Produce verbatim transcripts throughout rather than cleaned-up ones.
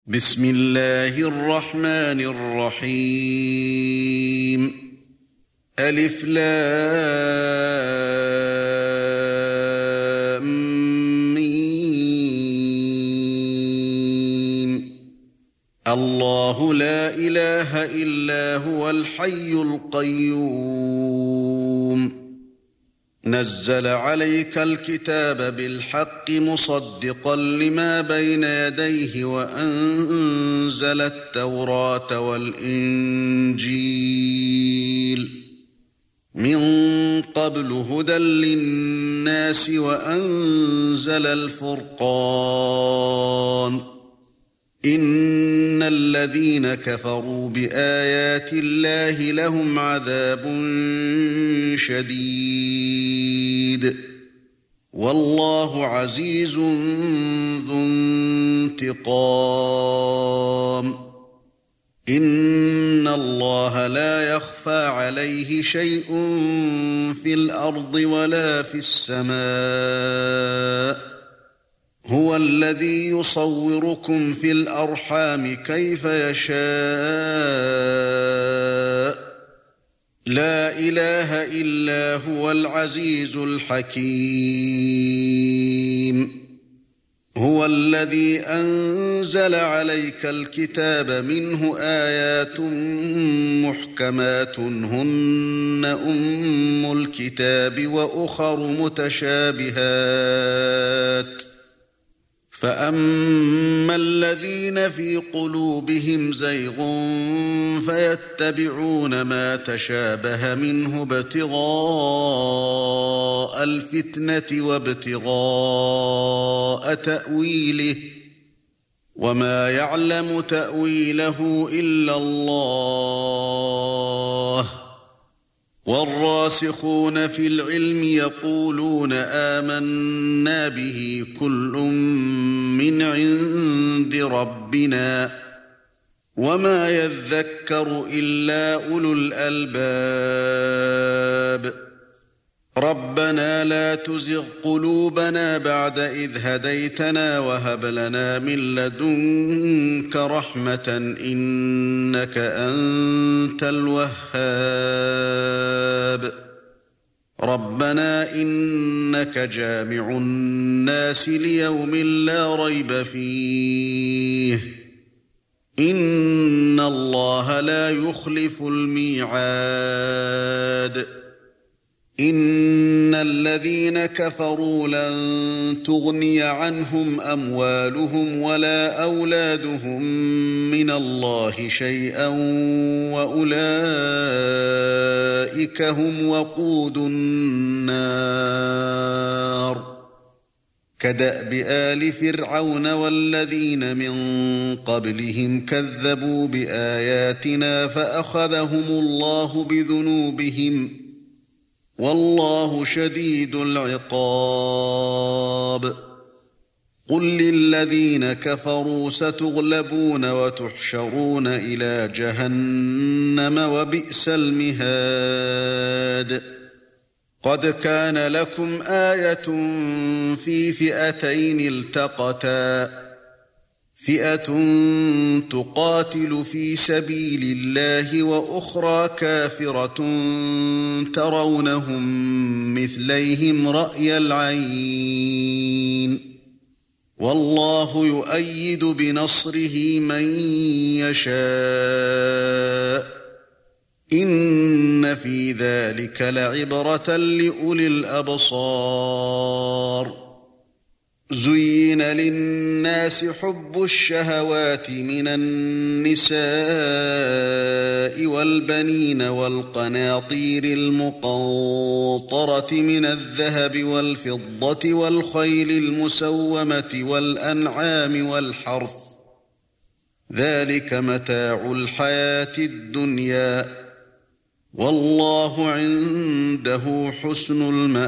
بسم الله الرحمن الرحيم ألف لام ميم الله لا إله إلا هو الحي القيوم نزل عليك الكتاب بالحق مصدقا لما بين يديه وأنزل التوراة والإنجيل من قبل هدى للناس وأنزل الفرقان إن الذين كفروا بآيات الله لهم عذاب شديد والله عزيز ذو انتقام إن الله لا يخفى عليه شيء في الأرض ولا في السماء هو الذي يصوركم في الأرحام كيف يشاء لا إله إلا هو العزيز الحكيم هو الذي أنزل عليك الكتاب منه آيات محكمات هن أم الكتاب وأخر متشابهات فأما الذين في قلوبهم زيغ فيتبعون ما تشابه منه ابتغاء الفتنة وابتغاء تأويله وما يعلم تأويله إلا الله والراسخون في العلم يقولون آمنا به كل من عند ربنا وما يذكر إلا أولو الألباب ربنا لا تزغ قلوبنا بعد إذ هديتنا وهب لنا من لدنك رحمة إنك أنت الوهاب ربنا إنك جامع الناس ليوم لا ريب فيه إن الله لا يخلف الميعاد إن الذين كفروا لن تغني عنهم أموالهم ولا أولادهم من الله شيئا وأولئك هم وقود النار كدأب آل فرعون والذين من قبلهم كذبوا بآياتنا فأخذهم الله بذنوبهم والله شديد العقاب قل للذين كفروا ستغلبون وتحشرون إلى جهنم وبئس المهاد قد كان لكم آية في فئتين التقتا فئة تقاتل في سبيل الله وأخرى كافرة ترونهم مثليهم رأي العين والله يؤيد بنصره من يشاء إن في ذلك لعبرة لأولي الأبصار زين للناس حب الشهوات من النساء والبنين والقناطير المقنطرة من الذهب والفضة والخيل المسومة والأنعام والحرث ذلك متاع الحياة الدنيا والله عنده حسن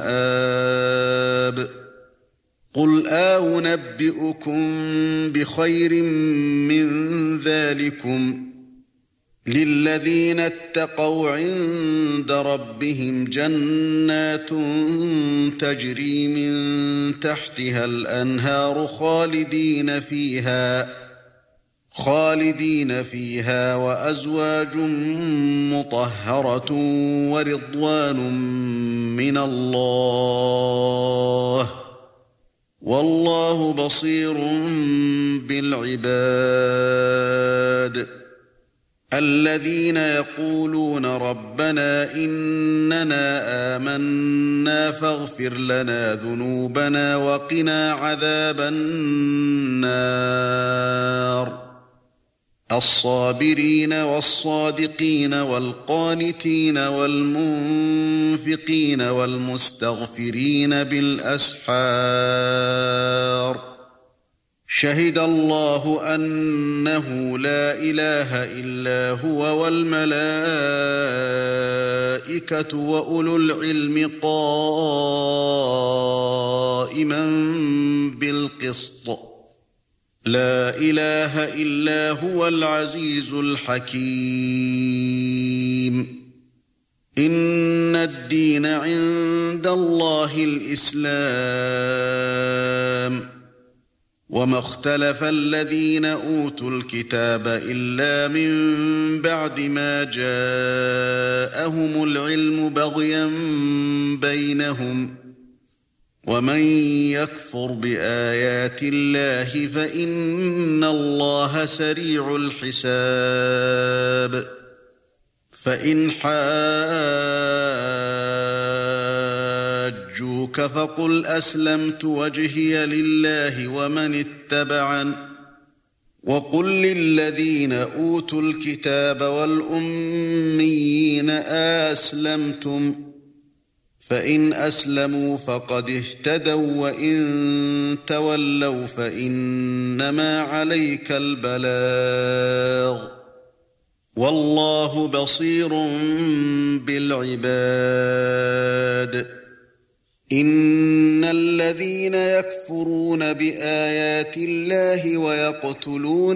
المآب قل أنبئكم بخير من ذلكم للذين اتقوا عند ربهم جنات تجري من تحتها الأنهار خالدين فيها خالدين فيها وأزواج مطهرة ورضوان من الله والله بصير بالعباد الذين يقولون ربنا إننا آمنا فاغفر لنا ذنوبنا وقنا عذاب النار الصابرين والصادقين والقانتين والمنفقين والمستغفرين بالأسحار شهد الله أنه لا إله إلا هو والملائكة وأولو العلم قائما بالقسط لا إله إلا هو العزيز الحكيم إن الدين عند الله الإسلام وما اختلف الذين أوتوا الكتاب إلا من بعد ما جاءهم العلم بغيا بينهم ومن يكفر بآيات الله فإن الله سريع الحساب فإن حاجوك فقل أسلمت وجهي لله ومن اتبعن وقل للذين أوتوا الكتاب والأميين أسلمتم فإن أسلموا فقد اهتدوا وإن تولوا فإنما عليك البلاغ والله بصير بالعباد إن الذين يكفرون بآيات الله ويقتلون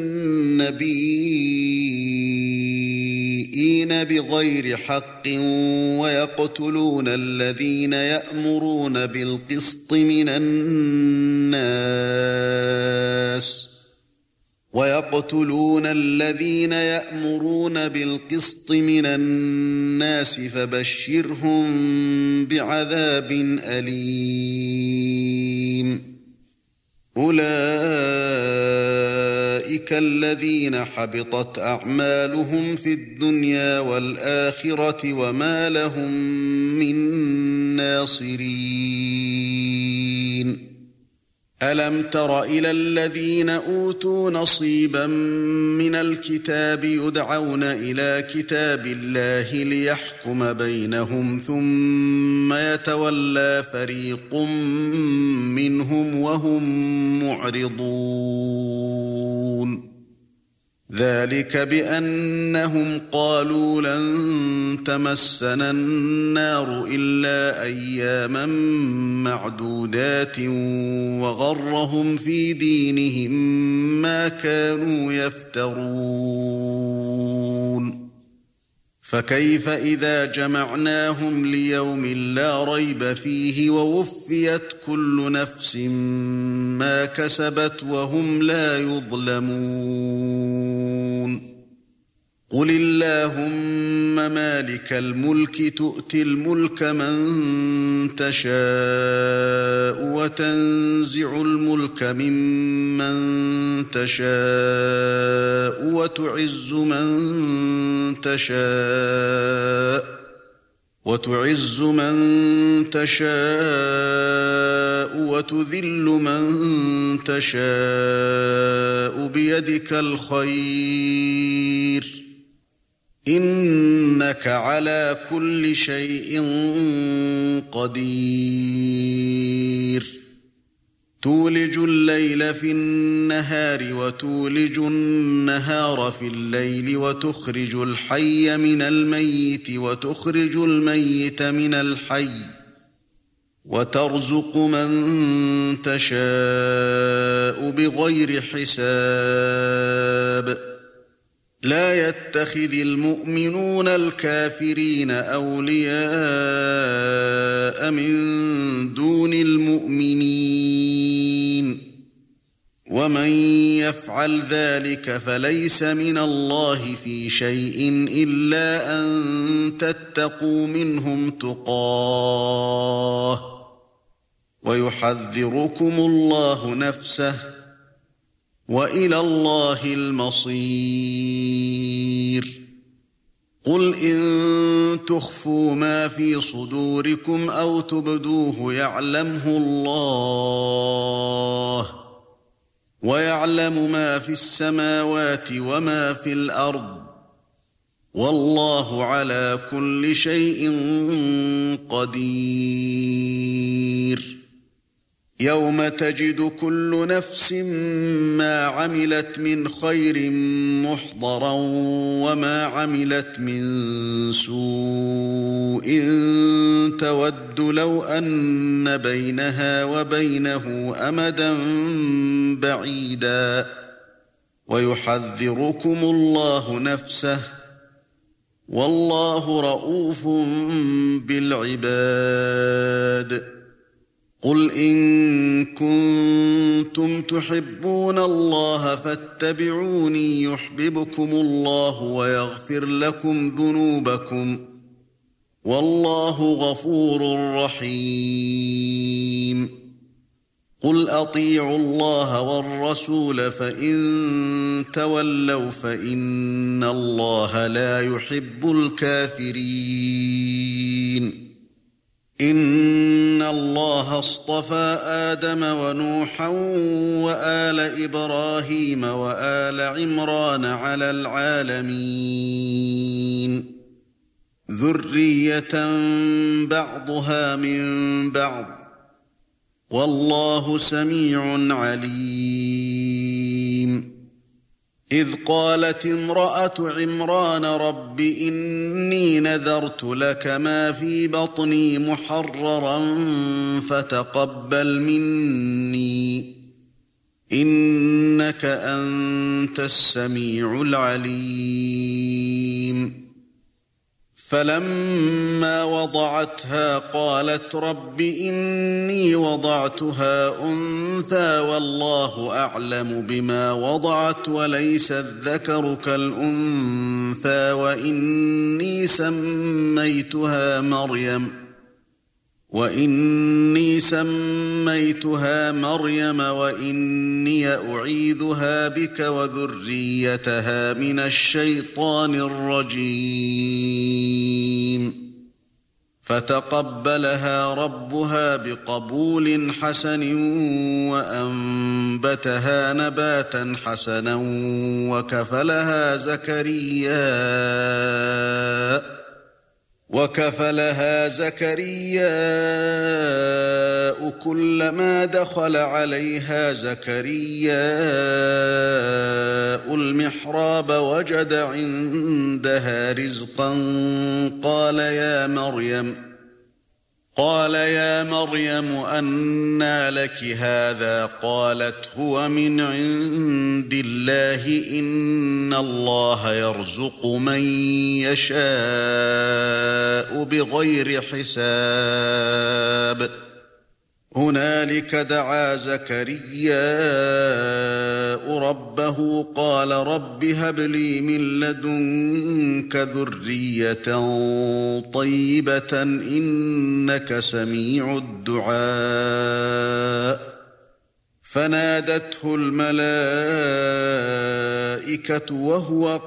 النبيين بغير حق ويقتلون الذين يأمرون بالقسط من الناس ويقتلون الذين يأمرون بالقسط من الناس فبشرهم بعذاب أليم أولئك الذين حبطت أعمالهم في الدنيا والآخرة وما لهم من ناصرين ألم تر إلى الذين أوتوا نصيبا من الكتاب يدعون إلى كتاب الله ليحكم بينهم ثم يتولى فريق منهم وهم معرضون ذلك بأنهم قالوا لن تمسنا النار إلا أياما معدودات وغرهم في دينهم ما كانوا يفترون فكيف إذا جمعناهم ليوم لا ريب فيه ووفيت كل نفس ما كسبت وهم لا يظلمون قل اللهم مالك الملك تؤتي الملك من تشاء وتنزع الملك ممن تشاء وتعز من تشاء وتعز من تشاء وتذل من تشاء بيدك الخير إنك على كل شيء قدير تولج الليل في النهار وتولج النهار في الليل وتخرج الحي من الميت وتخرج الميت من الحي وترزق من تشاء بغير حساب لا يتخذ المؤمنون الكافرين أولياء من دون المؤمنين ومن يفعل ذلك فليس من الله في شيء إلا أن تتقوا منهم تقاه ويحذركم الله نفسه وإلى الله المصير قل إن تخفوا ما في صدوركم أو تبدوه يعلمه الله ويعلم ما في السماوات وما في الأرض والله على كل شيء قدير يوم تجد كل نفس ما عملت من خير محضرا وما عملت من سوء تود لو أن بينها وبينه أمدا بعيدا ويحذركم الله نفسه والله رؤوف بالعباد قل إن كنتم تحبون الله فاتبعوني يحببكم الله ويغفر لكم ذنوبكم والله غفور رحيم قل أطيعوا الله والرسول فإن تولوا فإن الله لا يحب الكافرين إن الله اصطفى آدم ونوحا وآل إبراهيم وآل عمران على العالمين ذرية بعضها من بعض والله سميع عليم إذ قالت امرأة عمران رب إني نذرت لك ما في بطني محررا فتقبل مني إنك أنت السميع العليم فلما وضعتها قالت رب إني وضعتها أنثى والله أعلم بما وضعت وليس الذكر كالأنثى وإني سميتها مريم وإني سميتها مريم وإني أعيذها بك وذريتها من الشيطان الرجيم فتقبلها ربها بقبول حسن وأنبتها نباتا حسنا وكفلها زكريا وكفلها زكرياء كلما دخل عليها زكرياء المحراب وجد عندها رزقا قال يا مريم قال يا مريم أنى لك هذا قالت هو من عند الله إن الله يرزق من يشاء بغير حساب هنالك دعا زكرياء ربه قال رب هب لي من لدنك ذرية طيبة إنك سميع الدعاء فنادته الملائكة وهو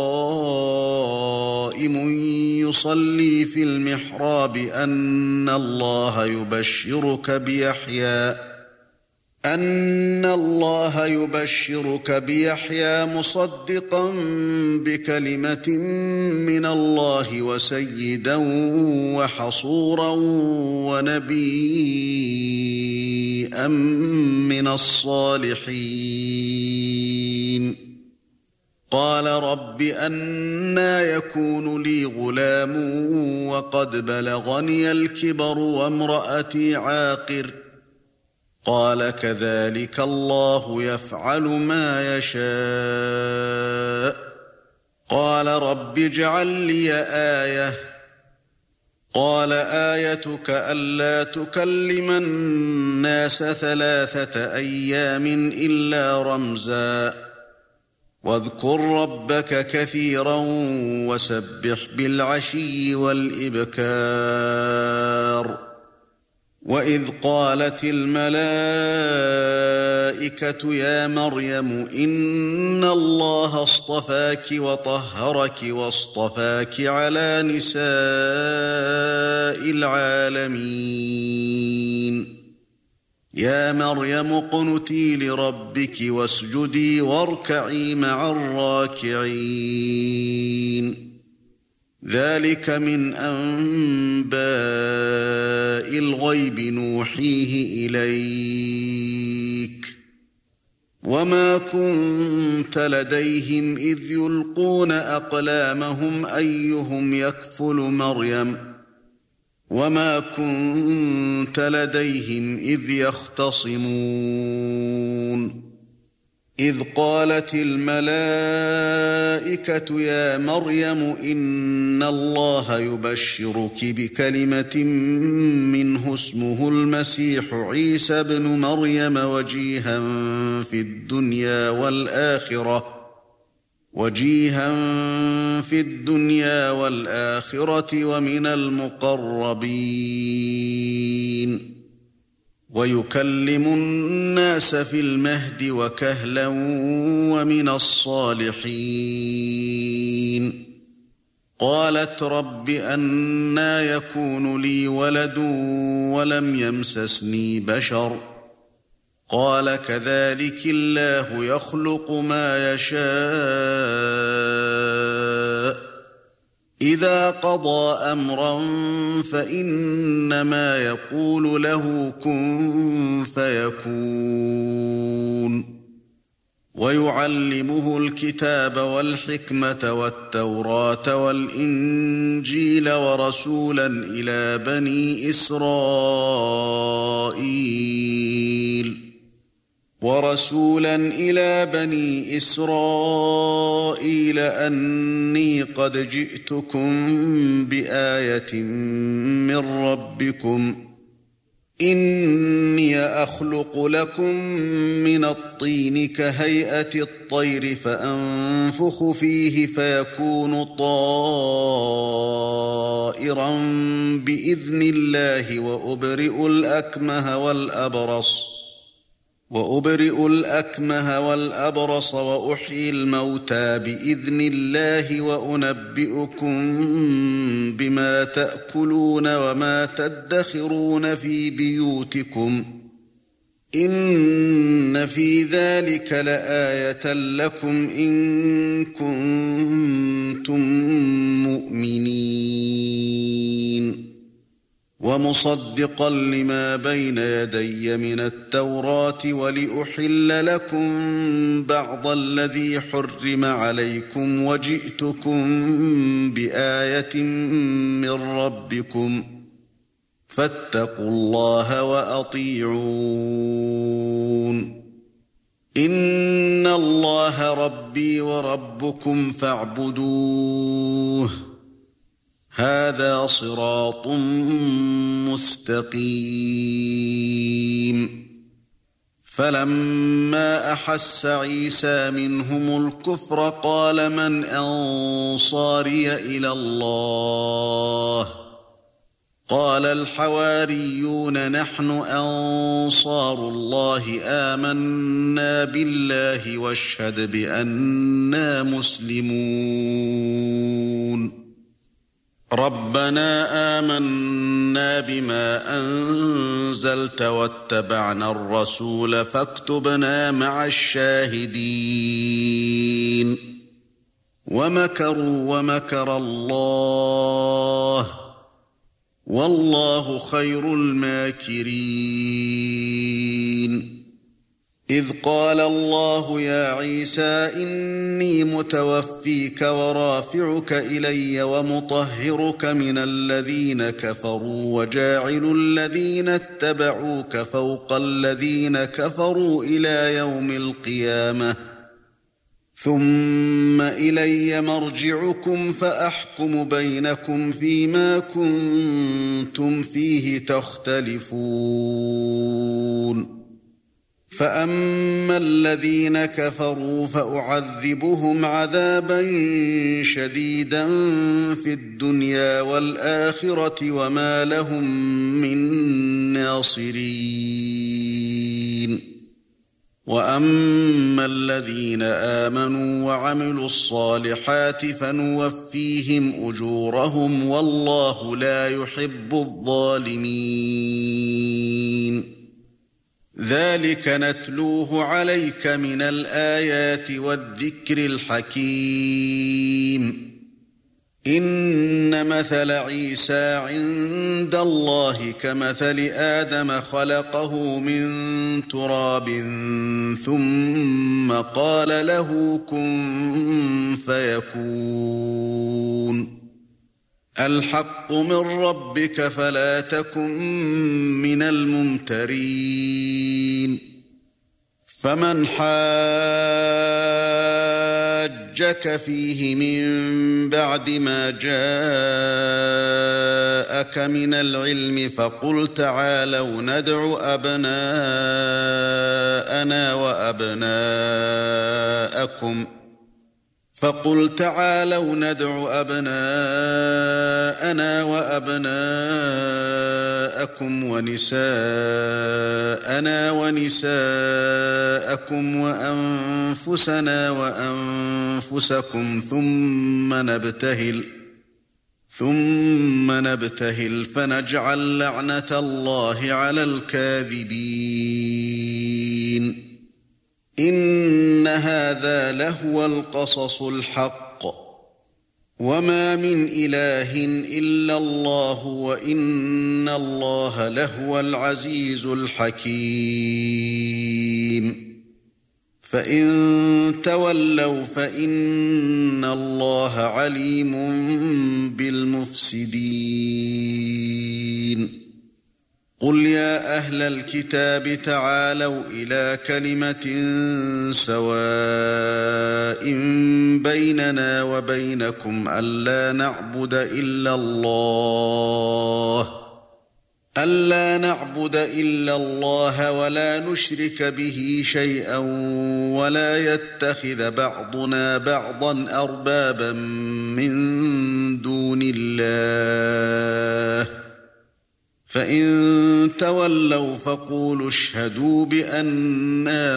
قائم يصلي في المحراب أن الله يبشرك بيحيى أن الله يبشرك بيحيى مصدقا بكلمة من الله وسيدا وحصورا ونبيا من الصالحين قال رب أنى يكون لي غلام وقد بلغني الكبر وامرأتي عاقر قال كذلك الله يفعل ما يشاء قال رب اجعل لي آية قال آيتك ألا تكلم الناس ثلاثة أيام إلا رمزا واذكر ربك كثيرا وسبح بالعشي والإبكار وإذ قالت الملائكة يا مريم إن الله اصطفاك وطهرك واصطفاك على نساء العالمين يا مريم اقنتي لربك واسجدي واركعي مع الراكعين ذلك من أنباء الغيب نوحيه إليك وما كنت لديهم إذ يلقون أقلامهم أيهم يكفل مريم وما كنت لديهم إذ يختصمون إذ قالت الملائكة يا مريم إن الله يبشرك بكلمة منه اسمه المسيح عيسى ابن مريم وجيها في الدنيا والآخرة وجيها في الدنيا والآخرة ومن المقربين ويكلم الناس في المهد وكهلا ومن الصالحين قالت رب أنى يكون لي ولد ولم يمسسني بشر قال كذلك الله يخلق ما يشاء إذا قضى أمرا فإنما يقول له كن فيكون ويعلمه الكتاب والحكمة والتوراة والإنجيل ورسولا إلى بني إسرائيل ورسولا إلى بني إسرائيل أني قد جئتكم بآية من ربكم إني أخلق لكم من الطين كهيئة الطير فأنفخ فيه فيكون طائرا بإذن الله وأبرئ الأكمه والأبرص وأبرئ الأكمه والأبرص وأحيي الموتى بإذن الله وأنبئكم بما تأكلون وما تدخرون في بيوتكم إن في ذلك لآية لكم إن كنتم مؤمنين ومصدقا لما بين يدي من التوراة ولأحل لكم بعض الذي حرم عليكم وجئتكم بآية من ربكم فاتقوا الله وأطيعون إن الله ربي وربكم فاعبدوه هذا صراط مستقيم فلما أحس عيسى منهم الكفر قال من أنصاري إلى الله قال الحواريون نحن أنصار الله آمنا بالله واشهد بأننا مسلمون ربنا آمنا بما أنزلت واتبعنا الرسول فاكتبنا مع الشاهدين ومكروا ومكر الله والله خير الماكرين إذ قال الله يا عيسى إني متوفيك ورافعك إلي ومطهرك من الذين كفروا وجاعل الذين اتبعوك فوق الذين كفروا إلى يوم القيامة ثم ثم إلي مرجعكم فأحكم بينكم فيما كنتم فيه تختلفون فأما الذين كفروا فأعذبهم عذابا شديدا في الدنيا والآخرة وما لهم من ناصرين وأما الذين آمنوا وعملوا الصالحات فنوفيهم أجورهم والله لا يحب الظالمين ذلك نتلوه عليك من الآيات والذكر الحكيم إن مثل عيسى عند الله كمثل آدم خلقه من تراب ثم قال له كن فيكون الحق من ربك فلا تكن من الممترين فمن حاجك فيه من بعد ما جاءك من العلم فقل تعالوا ندع أبناءنا وأبناءكم فقل تعالوا ندع أبناءنا وأبناءكم ونساءنا ونساءكم وأنفسنا وأنفسكم ثم نبتهل ثم نبتهل فنجعل لعنة الله على الكاذبين إن هذا لهو القصص الحق وما من إله إلا الله وإن الله لهو العزيز الحكيم فإن تولوا فإن الله عليم بالمفسدين قل يا أهل الكتاب تعالوا إلى كلمة سواء بيننا وبينكم ألا نعبد إلا الله ألا نعبد إلا الله ولا نشرك به شيئا ولا يتخذ بعضنا بعضا أربابا من دون الله فإن تولوا فقولوا اشهدوا بأننا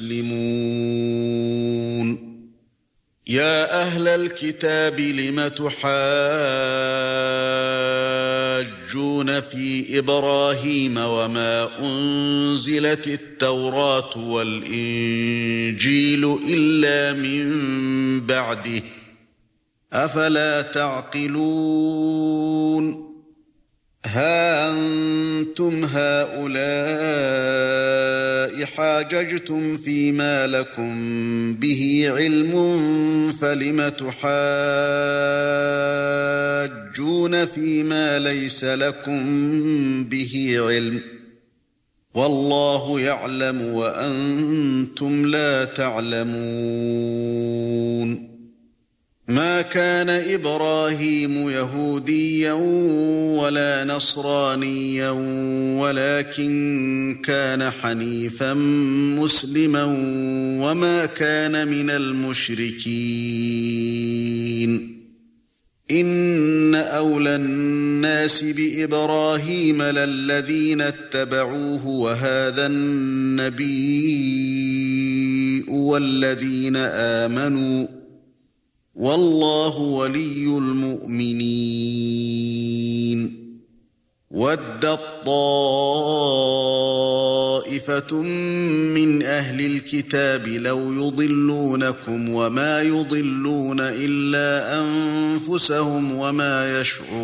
مسلمون يا أهل الكتاب لم تحاجون في إبراهيم وما أنزلت التوراة والإنجيل إلا من بعده أفلا تعقلون ها أنتم هؤلاء حاججتم فيما لكم به علم فلم تحاجون فيما ليس لكم به علم والله يعلم وأنتم لا تعلمون ما كان إبراهيم يهوديا ولا نصرانيا ولكن كان حنيفا مسلما وما كان من المشركين إن أولى الناس بإبراهيم للذين اتبعوه وهذا النبي والذين آمنوا والله ولي المؤمنين ودت طائفة من أهل الكتاب لو يضلونكم وما يضلون إلا أنفسهم وما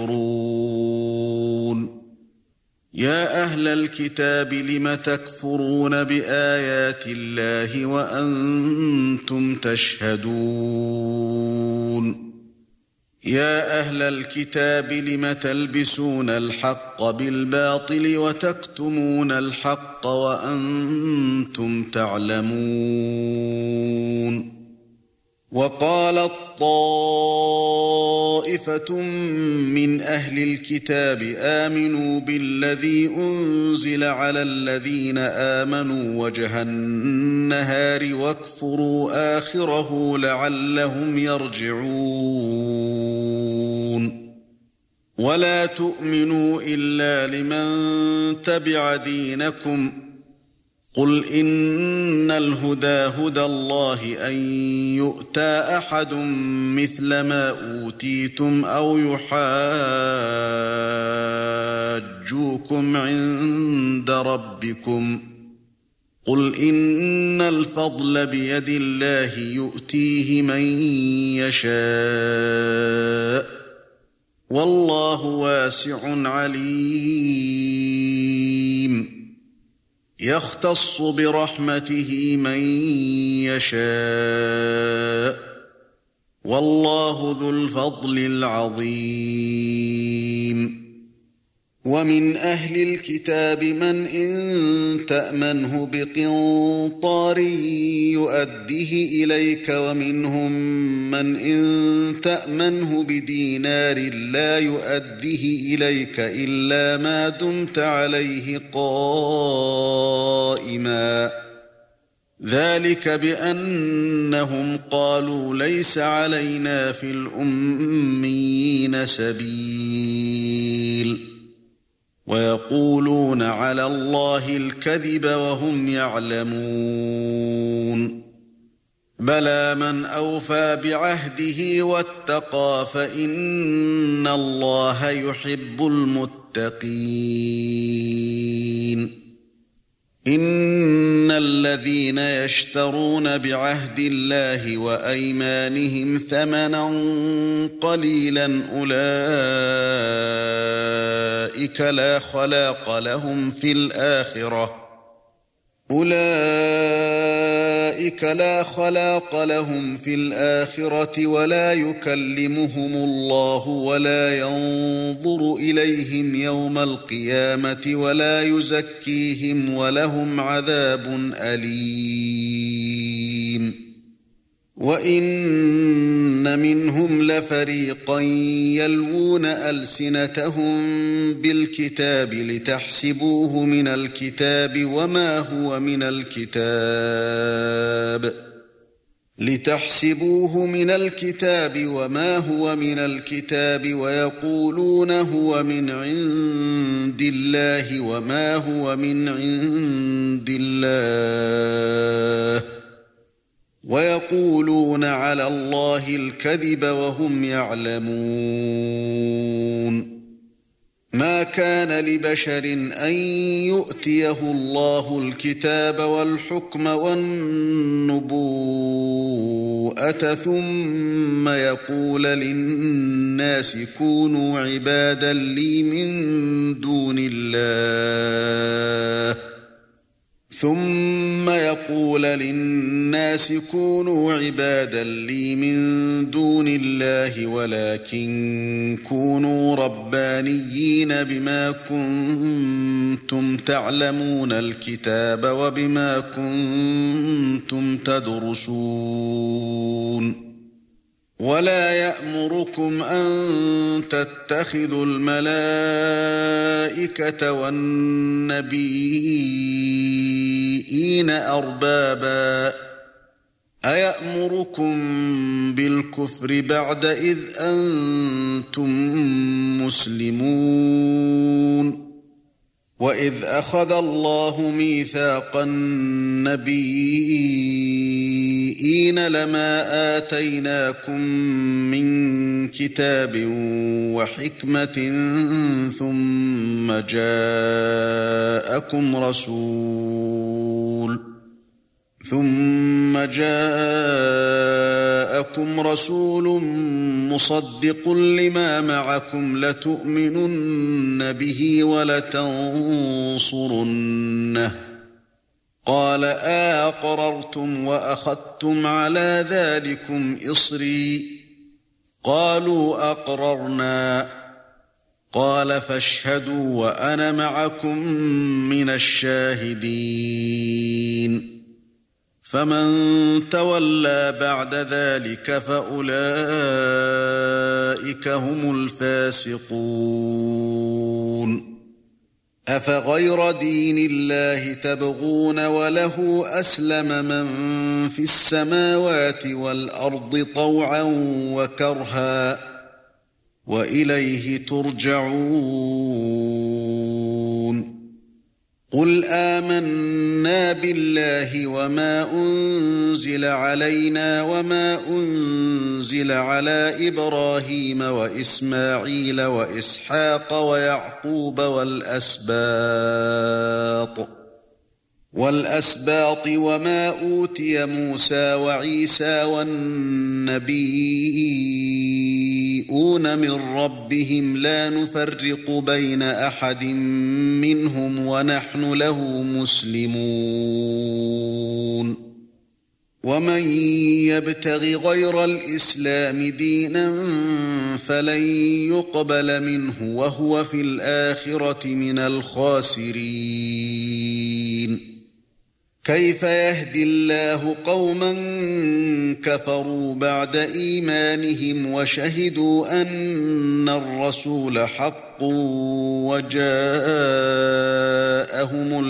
يشعرون يا أهل الكتاب لم تكفرون بآيات الله وأنتم تشهدون يا أهل الكتاب لم تلبسون الحق بالباطل وتكتمون الحق وأنتم تعلمون وقالت طائفة من أهل الكتاب آمنوا بالذي أنزل على الذين آمنوا وجه النهار واكفروا آخره لعلهم يرجعون ولا تؤمنوا إلا لمن تبع دينكم قل إن الهدى هدى الله أن يؤتى أحد مثل ما أوتيتم أو يحاجوكم عند ربكم قل إن الفضل بيد الله يؤتيه من يشاء والله واسع عليم يختص برحمته من يشاء والله ذو الفضل العظيم ومن أهل الكتاب من إن تأمنه بقنطار يؤديه إليك ومنهم من إن تأمنه بدينار لا يؤديه إليك إلا ما دمت عليه قائما ذلك بأنهم قالوا ليس علينا في الأميين سبيل ويقولون على الله الكذب وهم يعلمون بلى من أوفى بعهده واتقى فإن الله يحب المتقين إن الذين يشترون بعهد الله وأيمانهم ثمنا قليلا أولئك لا خلاق لهم في الآخرة أولئك لا خلاق لهم في الآخرة ولا يكلمهم الله ولا ينظر إليهم يوم القيامة ولا يزكيهم ولهم عذاب أليم وإن منهم لفريقا يلوون ألسنتهم بالكتاب لتحسبوه من الكتاب وما هو من الكتاب لتحسبوه من الكتاب وما هو من الكتاب ويقولون هو من عند الله وما هو من عند الله ويقولون على الله الكذب وهم يعلمون ما كان لبشر أن يؤتيه الله الكتاب والحكم والنبوءة ثم يقول للناس كونوا عبادا لي من دون الله ثم يقول للناس كونوا عبادا لي من دون الله ولكن كونوا ربانيين بما كنتم تعلمون الكتاب وبما كنتم تدرسون ولا يأمركم أن تتخذوا الملائكة والنبيين أربابا أيأمركم بالكفر بعد إذ أنتم مسلمون وإذ أخذ الله ميثاق النبيين لما آتيناكم من كتاب وحكمة ثم جاءكم رسول ثم جاءكم رسول مصدق لما معكم لتؤمنن به ولتنصرنه قال أأقررتم وأخذتم على ذلكم إصري قالوا أقررنا قال فاشهدوا وأنا معكم من الشاهدين فمن تولى بعد ذلك فأولئك هم الفاسقون أفغير دين الله تبغون وله أسلم من في السماوات والأرض طوعا وكرها وإليه ترجعون قل آمنا بالله وما أنزل علينا وما أنزل على إبراهيم وإسماعيل وإسحاق ويعقوب والأسباط والأسباط وما أوتي موسى وعيسى والنبيون من ربهم لا نفرق بين أحد منهم ونحن له مسلمون ومن يبتغ غير الإسلام دينا فلن يقبل منه وهو في الآخرة من الخاسرين كيف يهدي الله قوما كفروا بعد إيمانهم وشهدوا أن الرسول حق وجاءهم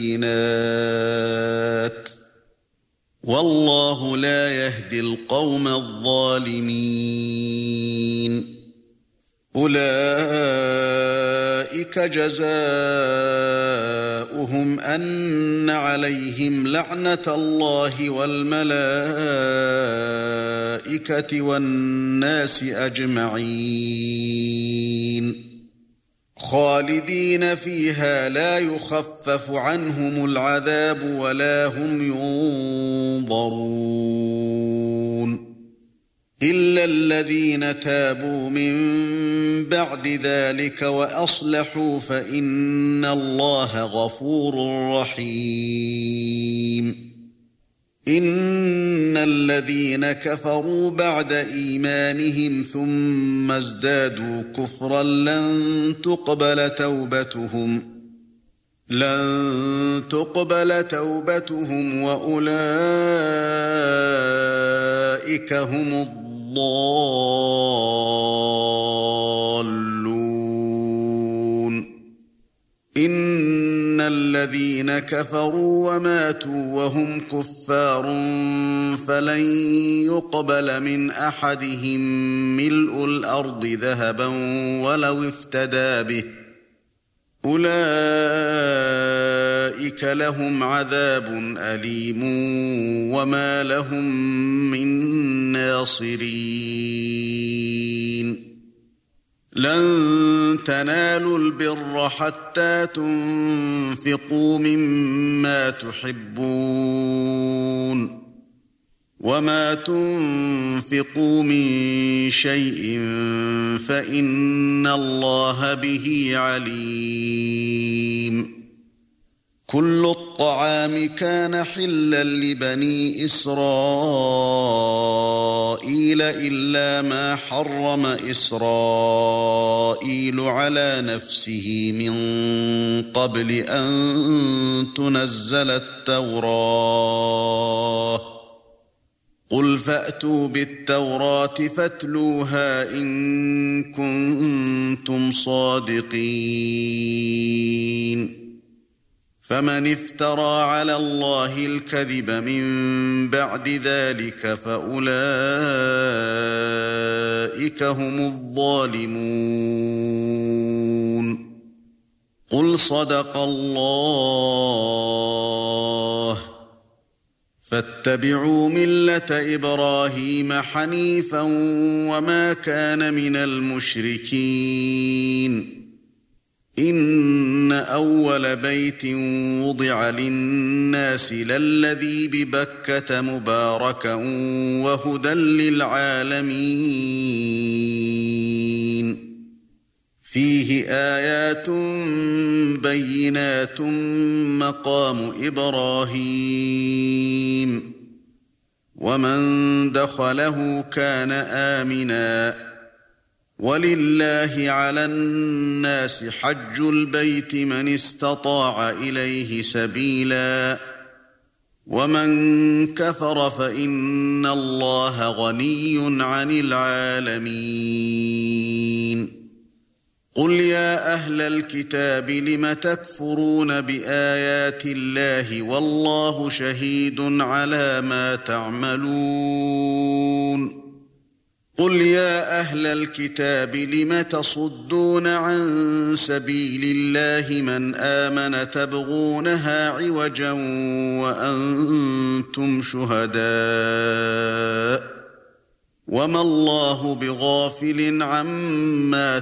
البينات والله لا يهدي القوم الظالمين أولئك جزاؤهم أن عليهم لعنة الله والملائكة والناس أجمعين خالدين فيها لا يخفف عنهم العذاب ولا هم ينظرون إلا الذين تابوا من بعد ذلك وأصلحوا فإن الله غفور رحيم إن الذين كفروا بعد إيمانهم ثم ازدادوا كفرا لن تقبل توبتهم لن تقبل توبتهم وأولئك هم الضالون إن الذين كفروا وماتوا وهم كفار فلن يقبل من أحدهم ملء الأرض ذهبا ولو افتدى به أولئك لهم عذاب أليم وما لهم من ناصرين لن تنالوا البر حتى تنفقوا مما تحبون وما تنفقوا من شيء فإن الله به عليم كل الطعام كان حلا لبني إسرائيل إلا ما حرم إسرائيل على نفسه من قبل أن تنزل التوراة قل فأتوا بالتوراة فاتلوها إن كنتم صادقين فمن افترى على الله الكذب من بعد ذلك فأولئك هم الظالمون قل صدق الله فاتبعوا ملة إبراهيم حنيفا وما كان من المشركين إن أول بيت وضع للناس للذي ببكة مباركا وهدى للعالمين فيه آيات بينات مقام إبراهيم ومن دخله كان آمناً ولله على الناس حج البيت من استطاع إليه سبيلا ومن كفر فإن الله غني عن العالمين قل يا أهل الكتاب لم تكفرون بآيات الله والله شهيد على ما تعملون قل يا أهل الكتاب لم تصدون عن سبيل الله من آمن تبغونها عوجا وأنتم شهداء وما الله بغافل عما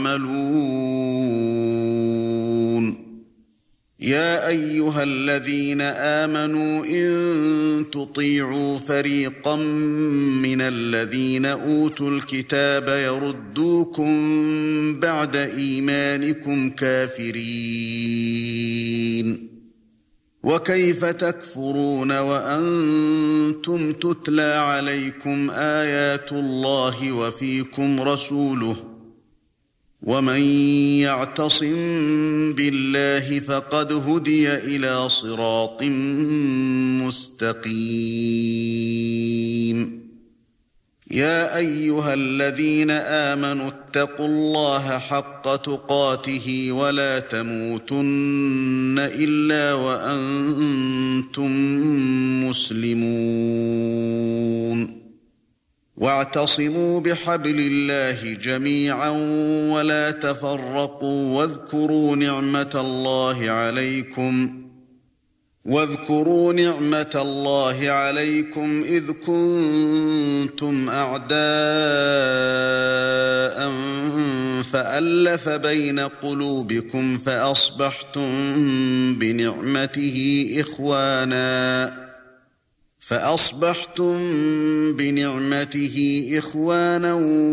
تعملون يا أيها الذين آمنوا إن تطيعوا فريقا من الذين أوتوا الكتاب يردوكم بعد إيمانكم كافرين وكيف تكفرون وأنتم تتلى عليكم آيات الله وفيكم رسوله ومن يعتصم بالله فقد هدي إلى صراط مستقيم يا أيها الذين آمنوا اتقوا الله حق تقاته ولا تموتن إلا وأنتم مسلمون واعتصموا بحبل الله جميعا ولا تفرقوا واذكروا نعمة الله عليكم واذكروا نعمة الله عليكم إذ كنتم أعداء فألف بين قلوبكم فأصبحتم بنعمته إخوانا فأصبحتم بنعمته إخوانا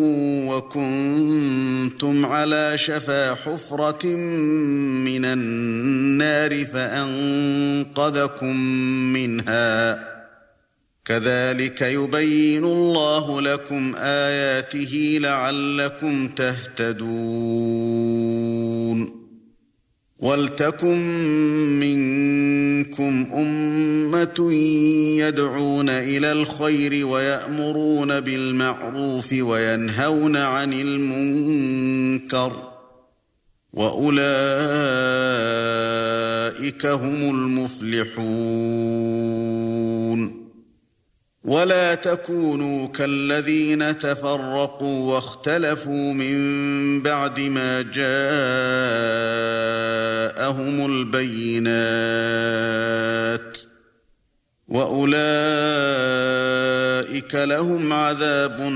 وكنتم على شفا حفرة من النار فأنقذكم منها كذلك يبين الله لكم آياته لعلكم تهتدون وَلْتَكُن مِّنكُمْ أُمَّةٌ يَدْعُونَ إِلَى الْخَيْرِ وَيَأْمُرُونَ بِالْمَعْرُوفِ وَيَنْهَوْنَ عَنِ الْمُنكَرِ وَأُولَئِكَ هُمُ الْمُفْلِحُونَ وَلَا تَكُونُوا كَالَّذِينَ تَفَرَّقُوا وَاخْتَلَفُوا مِن بَعْدِ مَا جَاءَهُمُ الْبَيِّنَاتُ وَأُولَئِكَ لَهُمْ عَذَابٌ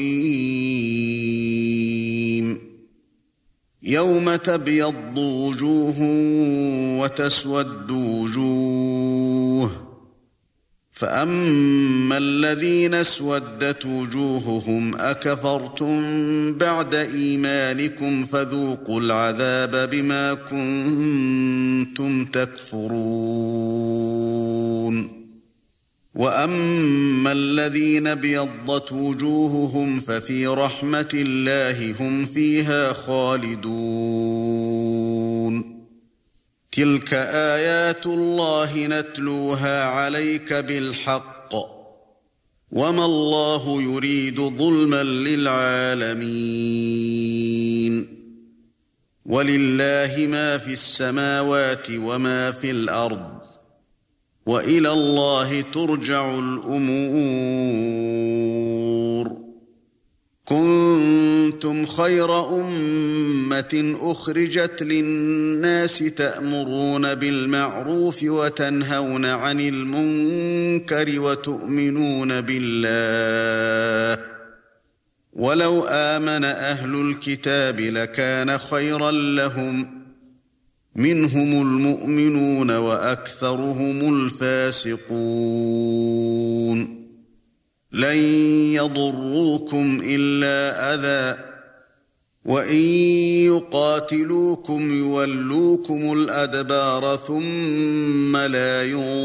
عَظِيمٌ يَوْمَ تَبْيَضُّ وُجُوهٌ وَتَسْوَدُّ وُجُوهٌ فَأَمَّا الَّذِينَ اسْوَدَّتْ وُجُوهُهُمْ أَكَفَرْتُمْ بَعْدَ إِيمَانِكُمْ فَذُوقُوا الْعَذَابَ بِمَا كُنتُمْ تَكْفُرُونَ وَأَمَّا الَّذِينَ ابْيَضَّتْ وُجُوهُهُمْ فَفِي رَحْمَةِ اللَّهِ هُمْ فِيهَا خَالِدُونَ تِلْكَ آيَاتُ اللَّهِ نَتْلُوهَا عَلَيْكَ بِالْحَقِّ وَمَا اللَّهُ يُرِيدُ ظُلْمًا لِلْعَالَمِينَ وَلِلَّهِ مَا فِي السَّمَاوَاتِ وَمَا فِي الْأَرْضِ وَإِلَى اللَّهِ تُرْجَعُ الْأُمُورُ كُنتُمْ خَيْرَ أُمَّةٍ أُخْرِجَتْ لِلنَّاسِ تَأْمُرُونَ بِالْمَعْرُوفِ وَتَنْهَوْنَ عَنِ الْمُنكَرِ وَتُؤْمِنُونَ بِاللَّهِ وَلَوْ آمَنَ أَهْلُ الْكِتَابِ لَكَانَ خَيْرًا لَهُمْ مِنْهُمُ الْمُؤْمِنُونَ وَأَكْثَرُهُمُ الْفَاسِقُونَ لَن يَضُرُّوكُمْ إِلَّا أَذًى وَإِن يُقَاتِلُوكُمْ يُوَلُّوكُمُ الْأَدْبَارَ ثُمَّ لَا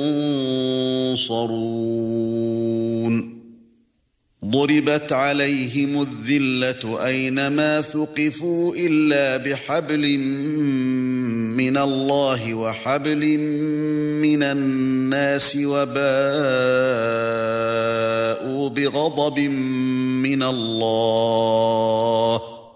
يُنصَرُونَ ضُرِبَتْ عَلَيْهِمُ الذِّلَّةُ أَيْنَمَا ثُقِفُوا إِلَّا بِحَبْلٍ من الله وحبل من الناس وباءوا بغضب من الله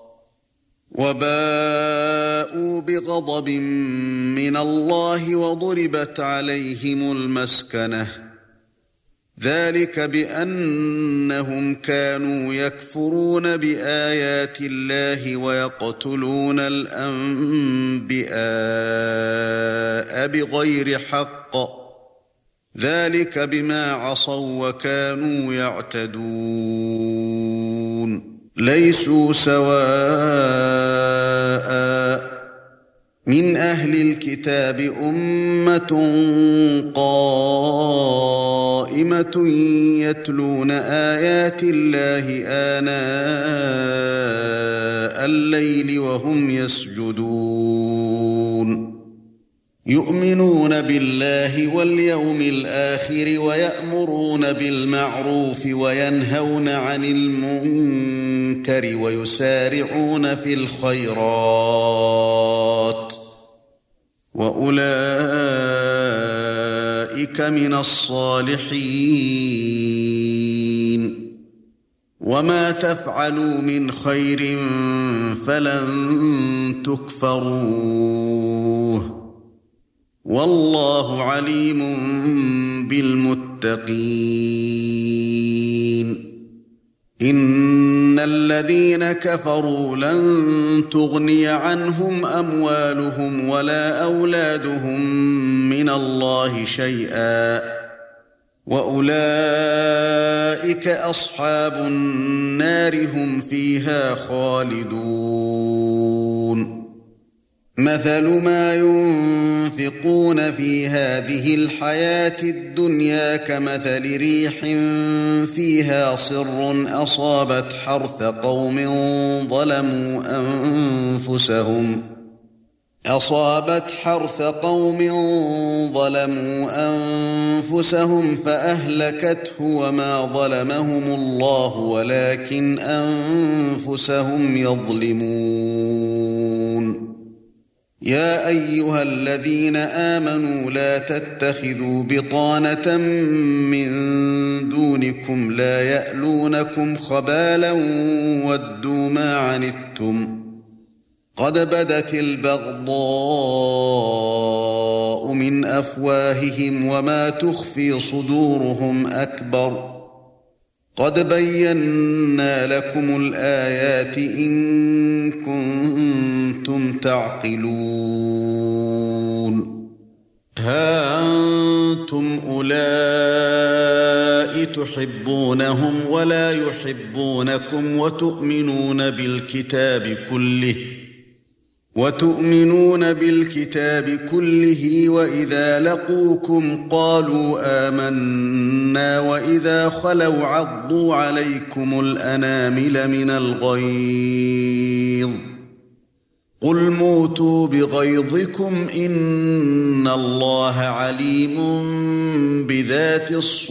وباءوا بغضب من الله وضربت عليهم المسكنة ذلك بأنهم كانوا يكفرون بآيات الله ويقتلون الأنبياء بغير حق ذلك بما عصوا وكانوا يعتدون ليسوا سواء من أهل الكتاب أمة قائمة يتلون آيات الله آناء الليل وهم يسجدون يؤمنون بالله واليوم الآخر ويأمرون بالمعروف وينهون عن المنكر ويسارعون في الخيرات وأولئك من الصالحين وما تفعلوا من خير فلن تكفروه والله عليم بالمتقين إن الذين كفروا لن تغني عنهم أموالهم ولا أولادهم من الله شيئا وأولئك أصحاب النار هم فيها خالدون مثل ما ينفقون في هذه الحياة الدنيا كمثل ريح فيها صر أصابت حرث قوم ظلموا أنفسهم أصابت حرث قوم ظلموا أنفسهم فأهلكته وما ظلمهم الله ولكن أنفسهم يظلمون يا أيها الذين آمنوا لا تتخذوا بطانة من دونكم لا يألونكم خبالا ودوا ما عنتم قد بدت البغضاء من أفواههم وما تخفي صدورهم أكبر قد بينا لكم الآيات إن كنتم تعقلون ها أنتم أولئك تحبونهم ولا يحبونكم وتؤمنون بالكتاب كله وتؤمنون بالكتاب كله وإذا لقوكم قالوا آمنا وإذا خلوا عضوا عليكم الأنامل من الغيظ قل موتوا بغيظكم إن الله عليم بذات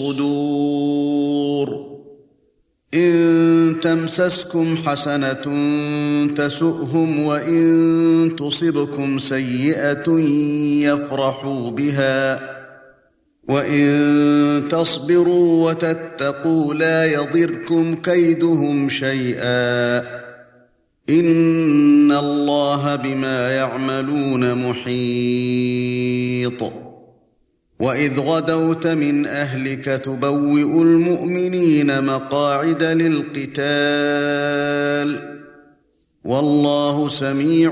الصدور إن تمسسكم حسنة تسؤهم وإن تصبكم سيئة يفرحوا بها وإن تصبروا وتتقوا لا يضركم كيدهم شيئا إن الله بما يعملون محيط وإذ غدوت من أهلك تبوئ المؤمنين مقاعد للقتال والله سميع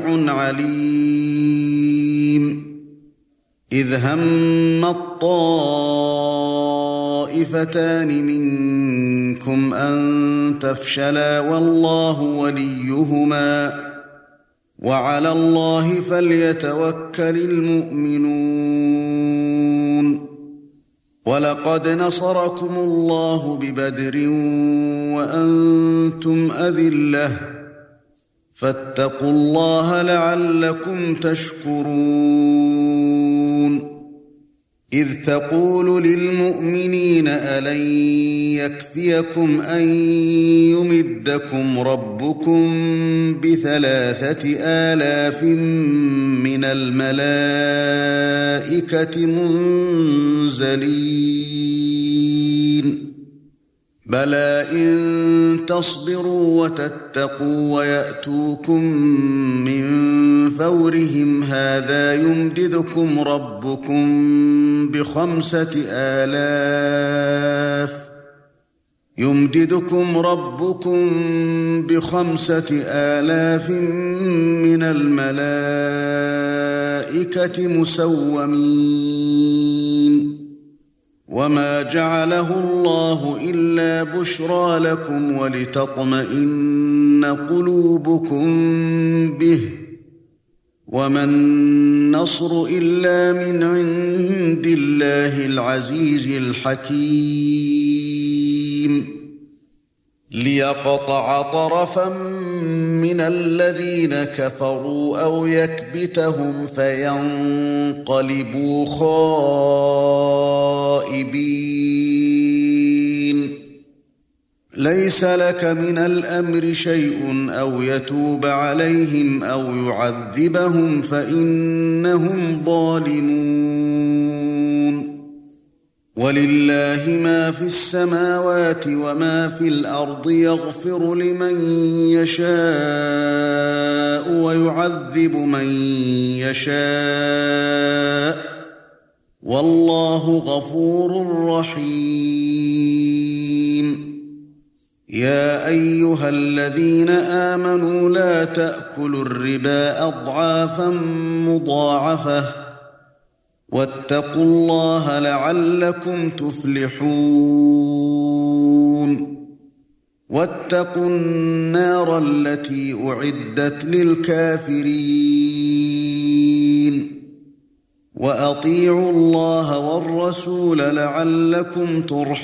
عليم إذ هم الطائفتان منكم أن تفشلا والله وليهما وعلى الله فليتوكل المؤمنون ولقد نصركم الله ببدر وأنتم أذلة فاتقوا الله لعلكم تشكرون إذ تقول للمؤمنين ألن يكفيكم أن يمدكم ربكم بثلاثة آلاف من الملائكة منزلين بلى إن تصبروا وتتقوا ويأتوكم من فورهم هذا يمددكم ربكم بخمسة آلاف يمددكم ربكم بخمسة آلاف من الملائكة مسومين وما جعله الله إلا بشرى لكم ولتطمئن قلوبكم به وما النصر إلا من عند الله العزيز الحكيم ليقطع طرفا من الذين كفروا أو يكبتهم فينقلبوا خائبين ليس لك من الأمر شيء أو يتوب عليهم أو يعذبهم فإنهم ظالمون ولله ما في السماوات وما في الأرض يغفر لمن يشاء ويعذب من يشاء والله غفور رحيم يا أيها الذين آمنوا لا تأكلوا الربا أضعافا مضاعفة واتقوا الله لعلكم تفلحون واتقوا النار التي أعدت للكافرين وأطيعوا الله والرسول لعلكم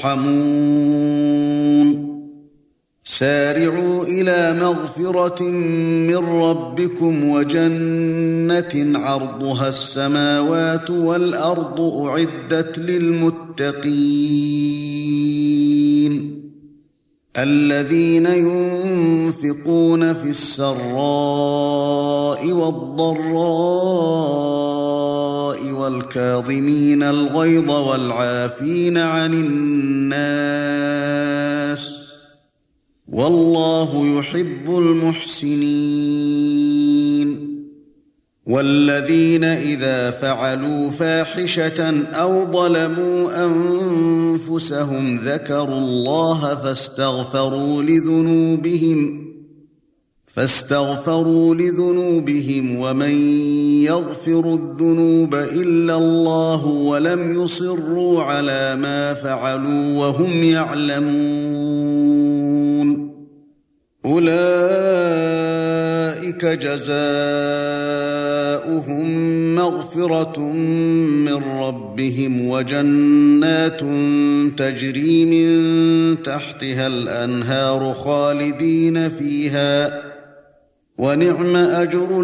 ترحمون سارعوا إلى مغفرة من ربكم وجنة عرضها السماوات والأرض أعدت للمتقين الذين ينفقون في السراء والضراء والكاظمين الغيظ والعافين عن الناس والله يحب المحسنين والذين إذا فعلوا فاحشة أو ظلموا أنفسهم ذكروا الله فاستغفروا لذنوبهم فاستغفروا لذنوبهم ومن يغفر الذنوب إلا الله ولم يصروا على ما فعلوا وهم يعلمون أولئك جزاؤهم مغفرة من ربهم وجنات تجري من تحتها الأنهار خالدين فيها ونعم أجر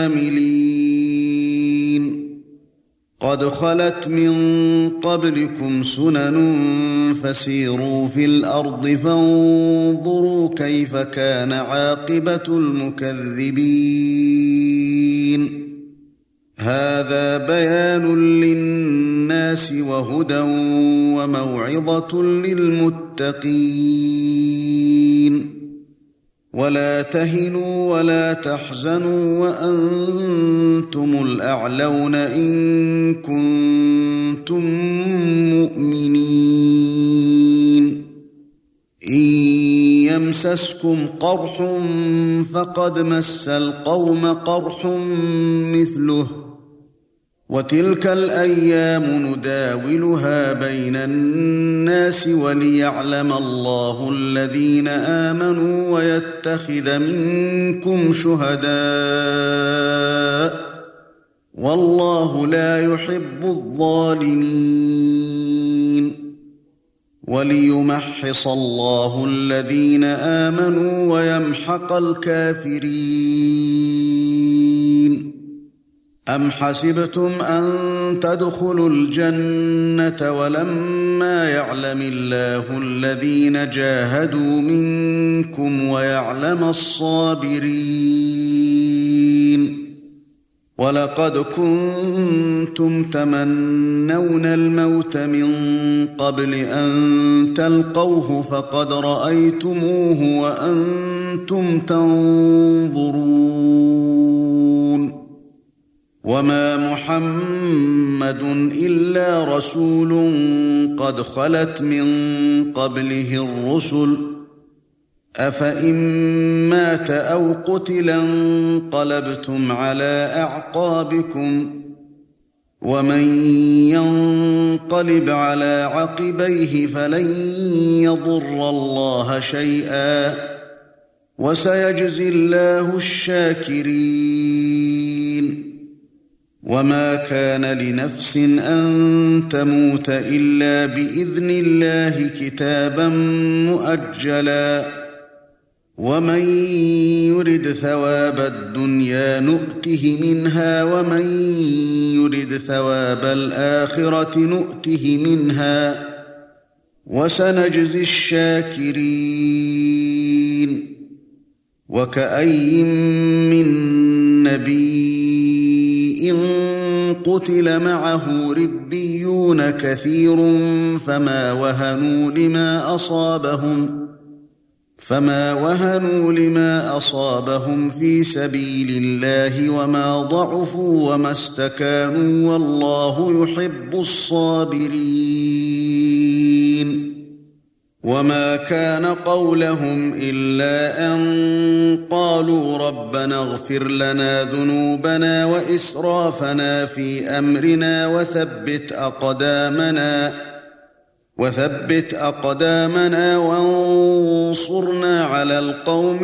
العاملين قد خلت من قبلكم سنن فسيروا في الأرض فانظروا كيف كان عاقبة المكذبين هذا بيان للناس وهدى وموعظة للمتقين ولا تهنوا ولا تحزنوا وأنتم الأعلون إن كنتم مؤمنين إن يمسسكم قرح فقد مس القوم قرح مثله وتلك الأيام نداولها بين الناس وليعلم الله الذين آمنوا ويتخذ منكم شهداء والله لا يحب الظالمين وليمحص الله الذين آمنوا ويمحق الكافرين أَمْ حَسِبْتُمْ أَن تَدْخُلُوا الْجَنَّةَ وَلَمَّا يَعْلَمِ اللَّهُ الَّذِينَ جَاهَدُوا مِنكُمْ وَيَعْلَمَ الصَّابِرِينَ وَلَقَدْ كُنتُمْ تَمَنَّوْنَ الْمَوْتَ مِنْ قَبْلِ أَنْ تَلْقَوْهُ فَقَدْ رَأَيْتُمُوهُ وَأَنْتُمْ تَنْظُرُونَ وَمَا مُحَمَّدٌ إِلَّا رَسُولٌ قَدْ خَلَتْ مِنْ قَبْلِهِ الرُّسُلُ أَفَإِن مَّاتَ أَوْ قُتِلَ انقَلَبْتُمْ عَلَى أَعْقَابِكُمْ وَمَن يَنقَلِبْ عَلَى عَقِبَيْهِ فَلَن يَضُرَّ اللَّهَ شَيْئًا وَسَيَجْزِي اللَّهُ الشَّاكِرِينَ وَمَا كَانَ لِنَفْسٍ أَن تَمُوتَ إِلَّا بِإِذْنِ الله كِتَابًا مُؤَجَّلًا وَمَن يُرِدْ ثَوَابَ الدُّنْيَا نُؤْتِهِ مِنْهَا وَمَن يُرِدْ ثَوَابَ الْآخِرَةِ نُؤْتِهِ مِنْهَا وَسَنَجْزِي الشَّاكِرِينَ وَكَأَيٍّن مِّن نَّبِيٍّ قُتِلَ مَعَهُ رِبِّيُّونَ كَثِيرٌ فَمَا وَهَنُوا لِمَا أَصَابَهُمْ فما وهنوا لما أصابهم في سبيل الله وما ضعفوا وما استكانوا والله يحب الصابرين وما كان قولهم إلا أن قالوا ربنا اغفر لنا ذنوبنا وإسرافنا في أمرنا وثبت أقدامنا وثبت أقدامنا وانصرنا على القوم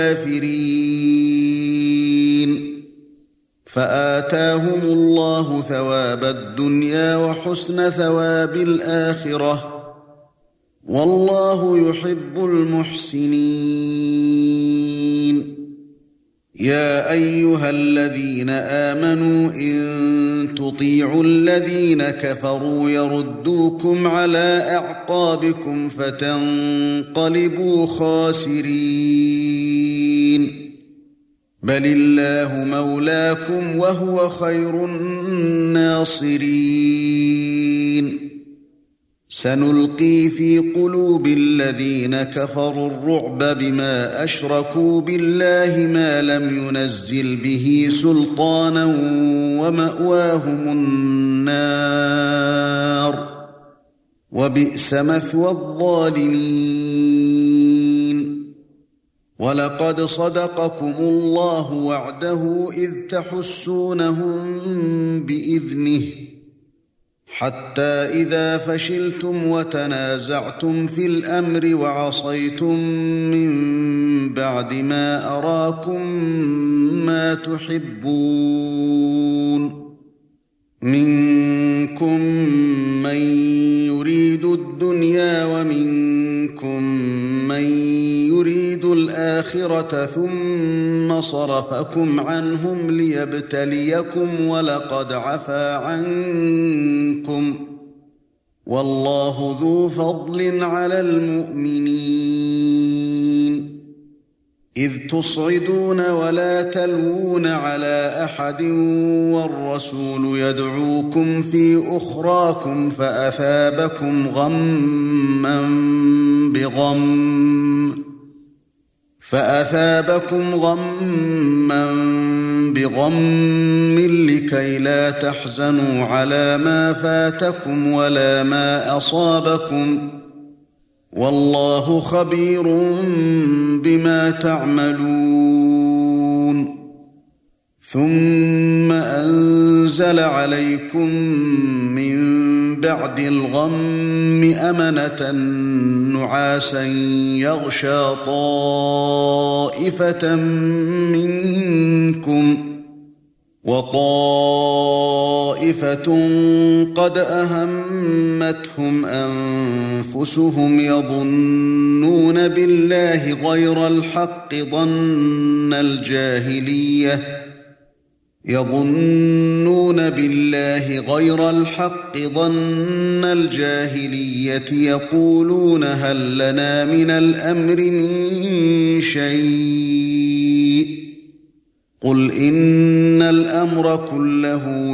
الكافرين فآتاهم الله ثواب الدنيا وحسن ثواب الآخرة والله يحب المحسنين يا أيها الذين آمنوا إن تطيعوا الذين كفروا يردوكم على أعقابكم فتنقلبوا خاسرين بل الله مولاكم وهو خير الناصرين سنلقي في قلوب الذين كفروا الرعب بما أشركوا بالله ما لم ينزل به سلطانا ومأواهم النار وبئس مثوى الظالمين ولقد صدقكم الله وعده إذ تحسونهم بإذنه حتى إذا فشلتم وتنازعتم في الأمر وعصيتم من بعد ما أراكم ما تحبون منكم من يريد الدنيا ومنكم من يريد الآخرة ثم صرفكم عنهم ليبتليكم ولقد عفا عنكم والله ذو فضل على المؤمنين إذ تصعدون ولا تلوون على أحد والرسول يدعوكم في أخراكم فأثابكم غمّا بغم فأثابكم غمّا بغم لكي لا تحزنوا على ما فاتكم ولا ما أصابكم والله خبير بما تعملون ثم أنزل عليكم من بعد الغم أمنة نعاسا يغشى طائفة منكم وطائفة قد أهمتهم أنفسهم يظنون بالله غير الحق ظن الجاهلية يظنون بالله غير الحق ظن الجاهلية يقولون هل لنا من الأمر من شيء قل إن الأمر كله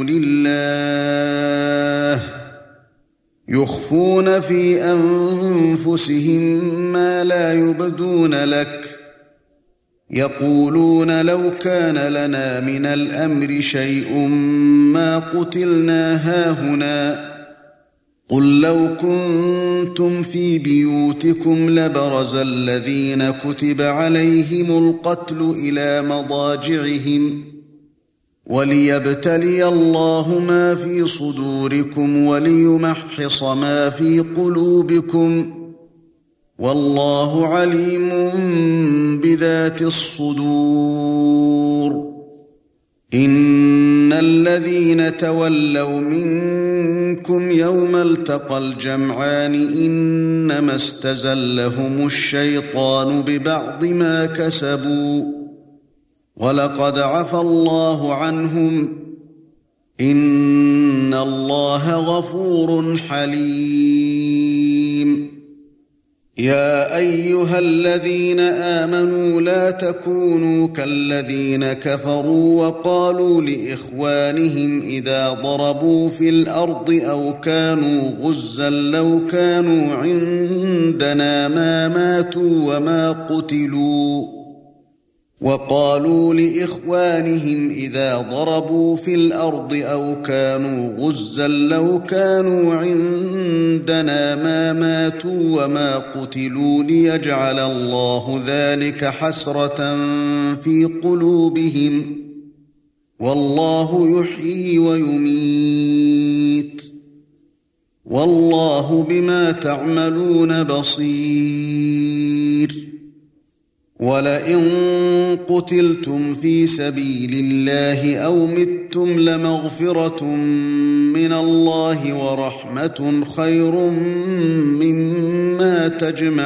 لله يخفون في أنفسهم ما لا يبدون لك يقولون لو كان لنا من الأمر شيء ما قتلنا هاهنا قل لو كنتم في بيوتكم لبرز الذين كتب عليهم القتل إلى مضاجعهم وليبتلي الله ما في صدوركم وليمحص ما في قلوبكم والله عليم بذات الصدور إن الذين تولوا منكم يوم التقى الجمعان إنما استزلهم الشيطان ببعض ما كسبوا ولقد عفى الله عنهم إن الله غفور حليم يا أيها الذين آمنوا لا تكونوا كالذين كفروا وقالوا لإخوانهم إذا ضربوا في الأرض أو كانوا غزا لو كانوا عندنا ما ماتوا وما قتلوا وقالوا لإخوانهم إذا ضربوا في الأرض أو كانوا غزا لو كانوا عندنا ما ماتوا وما قتلوا ليجعل الله ذلك حسرة في قلوبهم والله يحيي ويميت والله بما تعملون بصير ولئن قتلتم في سبيل الله أو متم لمغفرة من الله ورحمة خير مما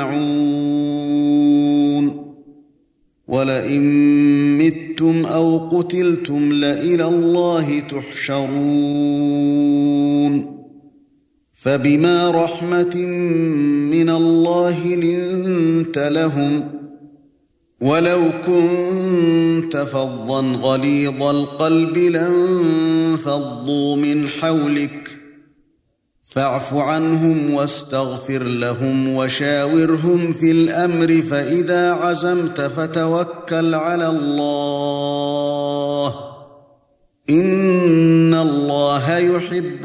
تجمعون ولئن متم أو قتلتم لإلى الله تحشرون فبما رحمة من الله لنت لهم ولو كنت فظا غليظ القلب لانفضوا من حولك فاعف عنهم واستغفر لهم وشاورهم في الأمر فإذا عزمت فتوكل على الله إن الله يحب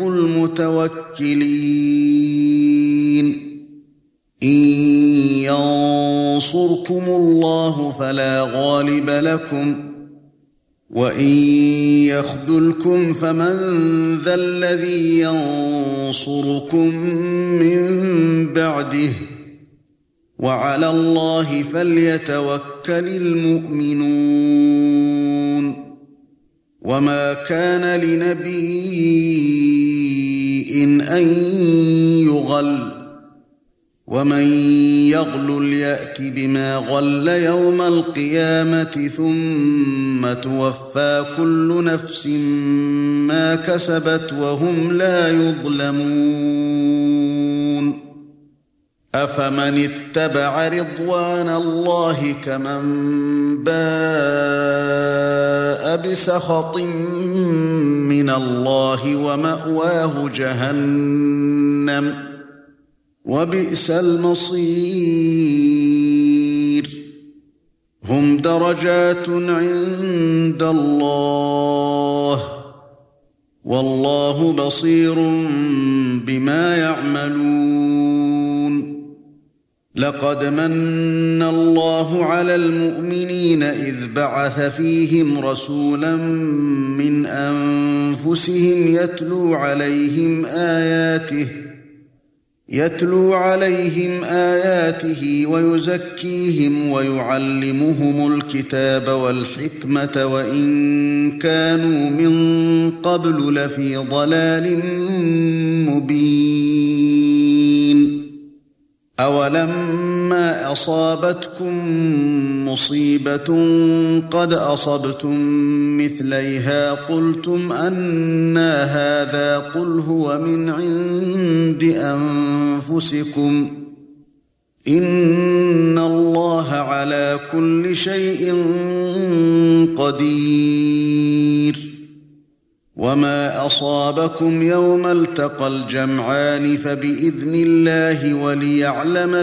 المتوكلين إن ينصركم الله فلا غالب لكم وإن يخذلكم فمن ذا الذي ينصركم من بعده وعلى الله فليتوكل المؤمنون وما كان لنبي أن يغل ومن يغلل يأت بما غل يوم القيامة ثم توفى كل نفس ما كسبت وهم لا يظلمون أفمن اتبع رضوان الله كمن باء بسخط من الله ومأواه جهنم وبئس المصير هم درجات عند الله والله بصير بما يعملون لقد من الله على المؤمنين إذ بعث فيهم رسولا من أنفسهم يتلو عليهم آياته يتلو عليهم آياته ويزكيهم ويعلمهم الكتاب والحكمة وإن كانوا من قبل لفي ضلال مبين أولم ما أصابتكم مصيبة قد أصبتم مثليها قلتم أنى هذا قل هو من عند أنفسكم إن الله على كل شيء قدير وما أصابكم يوم التقى الجمعان فبإذن الله وليعلم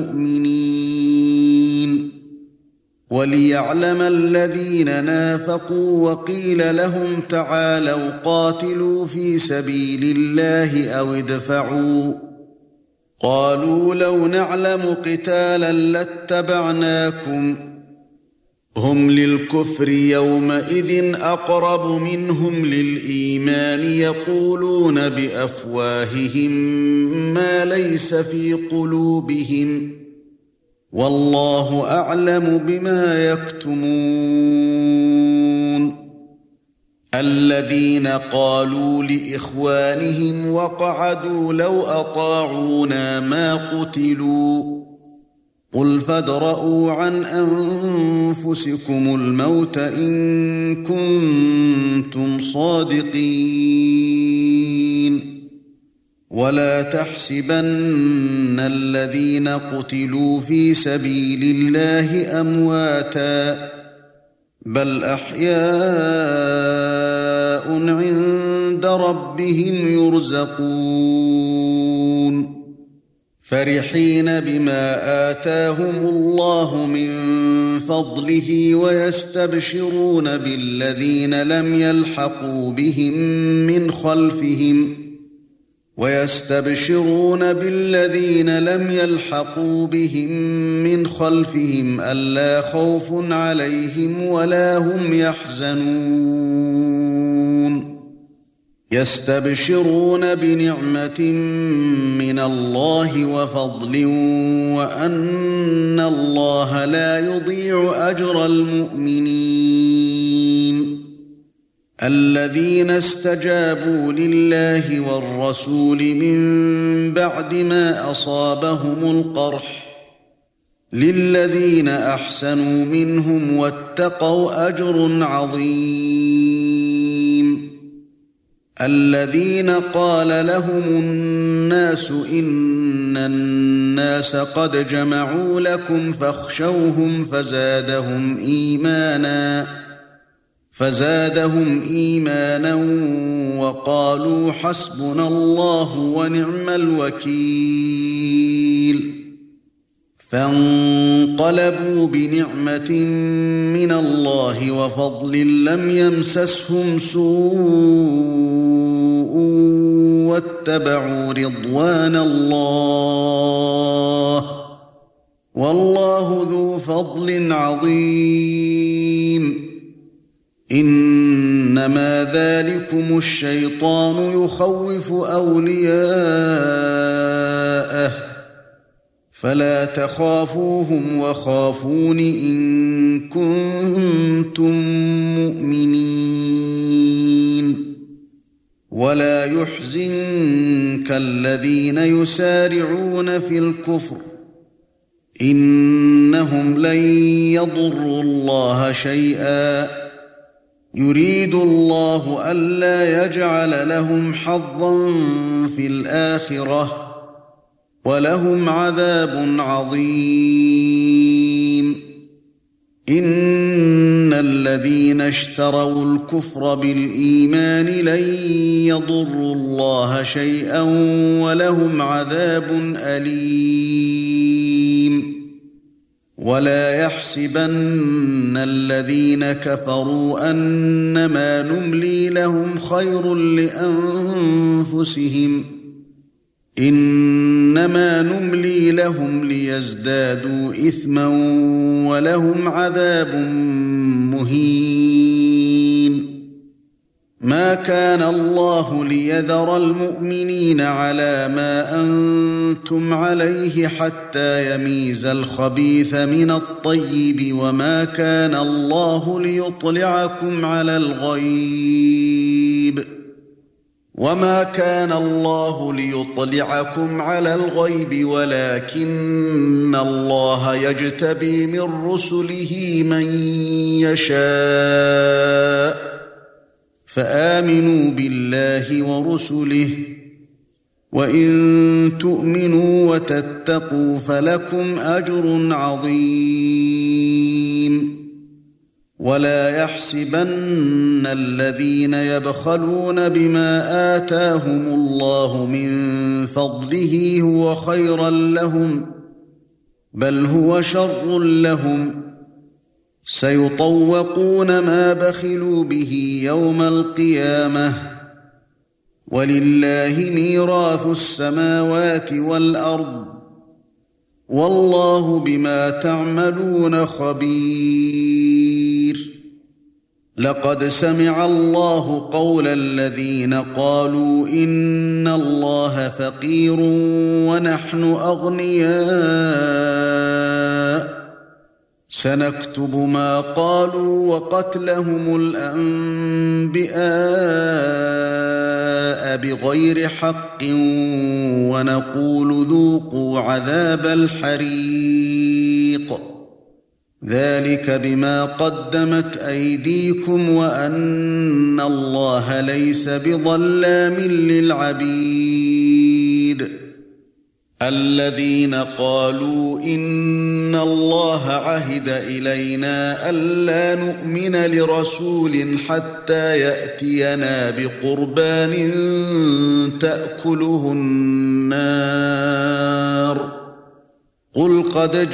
المؤمنين وليعلم الذين نافقوا وقيل لهم تعالوا قاتلوا في سبيل الله أو ادفعوا قالوا لو نعلم قتالا لاتبعناكم هم للكفر يومئذ أقرب منهم للإيمان يقولون بأفواههم ما ليس في قلوبهم والله أعلم بما يكتمون الذين قالوا لإخوانهم وقعدوا لو أطاعونا ما قتلوا قل فادرءوا عن أنفسكم الموت إن كنتم صادقين ولا تحسبن الذين قتلوا في سبيل الله أمواتا بل أحياء عند ربهم يرزقون فرحين بما آتاهم الله من فضله ويستبشرون بالذين لم يلحقوا بهم من خلفهم ويستبشرون بالذين لم يلحقوا بهم من خلفهم ألا خوف عليهم ولا هم يحزنون يستبشرون بنعمة من الله وفضل وأن الله لا يضيع أجر المؤمنين الذين استجابوا لله والرسول من بعد ما أصابهم القرح للذين أحسنوا منهم واتقوا أجر عظيم الذين قال لهم الناس إن الناس قد جمعوا لكم فاخشوهم فزادهم إيمانا فزادهم إيمانا وقالوا حسبنا الله ونعم الوكيل فانقلبوا بنعمة من الله وفضل لم يمسسهم سوء واتبعوا رضوان الله والله ذو فضل عظيم إنما ذلكم الشيطان يخوف أولياءه فلا تخافوهم وخافون إن كنتم مؤمنين ولا يحزنك الذين يسارعون في الكفر إنهم لن يضروا الله شيئا يريد الله ألا يجعل لهم حظا في الآخرة ولهم عذاب عظيم إن الذين اشتروا الكفر بالإيمان لن يضروا الله شيئا ولهم عذاب أليم ولا يحسبن الذين كفروا أنما نملي لهم خير لأنفسهم إنما نملي لهم ليزدادوا إثما ولهم عذاب مهين ما كان الله ليذر المؤمنين على ما أنتم عليه حتى يميز الخبيث من الطيب وما كان الله ليطلعكم على الغيب وما كان الله ليطلعكم على الغيب ولكن الله يجتبي من رسله من يشاء فآمنوا بالله ورسله وإن تؤمنوا وتتقوا فلكم أجر عظيم ولا يحسبن الذين يبخلون بما آتاهم الله من فضله هو خيرا لهم بل هو شر لهم سيطوقون ما بخلوا به يوم القيامة ولله ميراث السماوات والأرض والله بما تعملون خبير لقد سمع الله قول الذين قالوا إن الله فقير ونحن أغنياء سنكتب ما قالوا وقتلهم الأنبياء بغير حق ونقول ذوقوا عذاب الحريق ذلك بما قدمت أيديكم وأن الله ليس بظلام للعبيد الذين قالوا إن الله عهد إلينا ألا نؤمن لرسول حتى يأتينا بقربان تأكله النار قل قد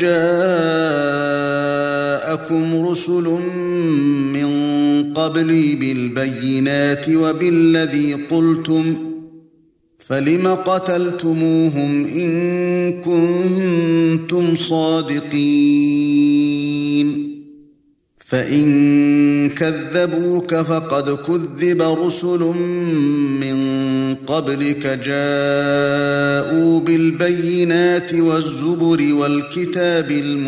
جاءكم رسل من قبلي بالبينات وبالذي قلتم فلم قتلتموهم إن كنتم صادقين فإن كذبوك فقد كذب رسل من قبلك جاءوا بالبينات والزبر والكتاب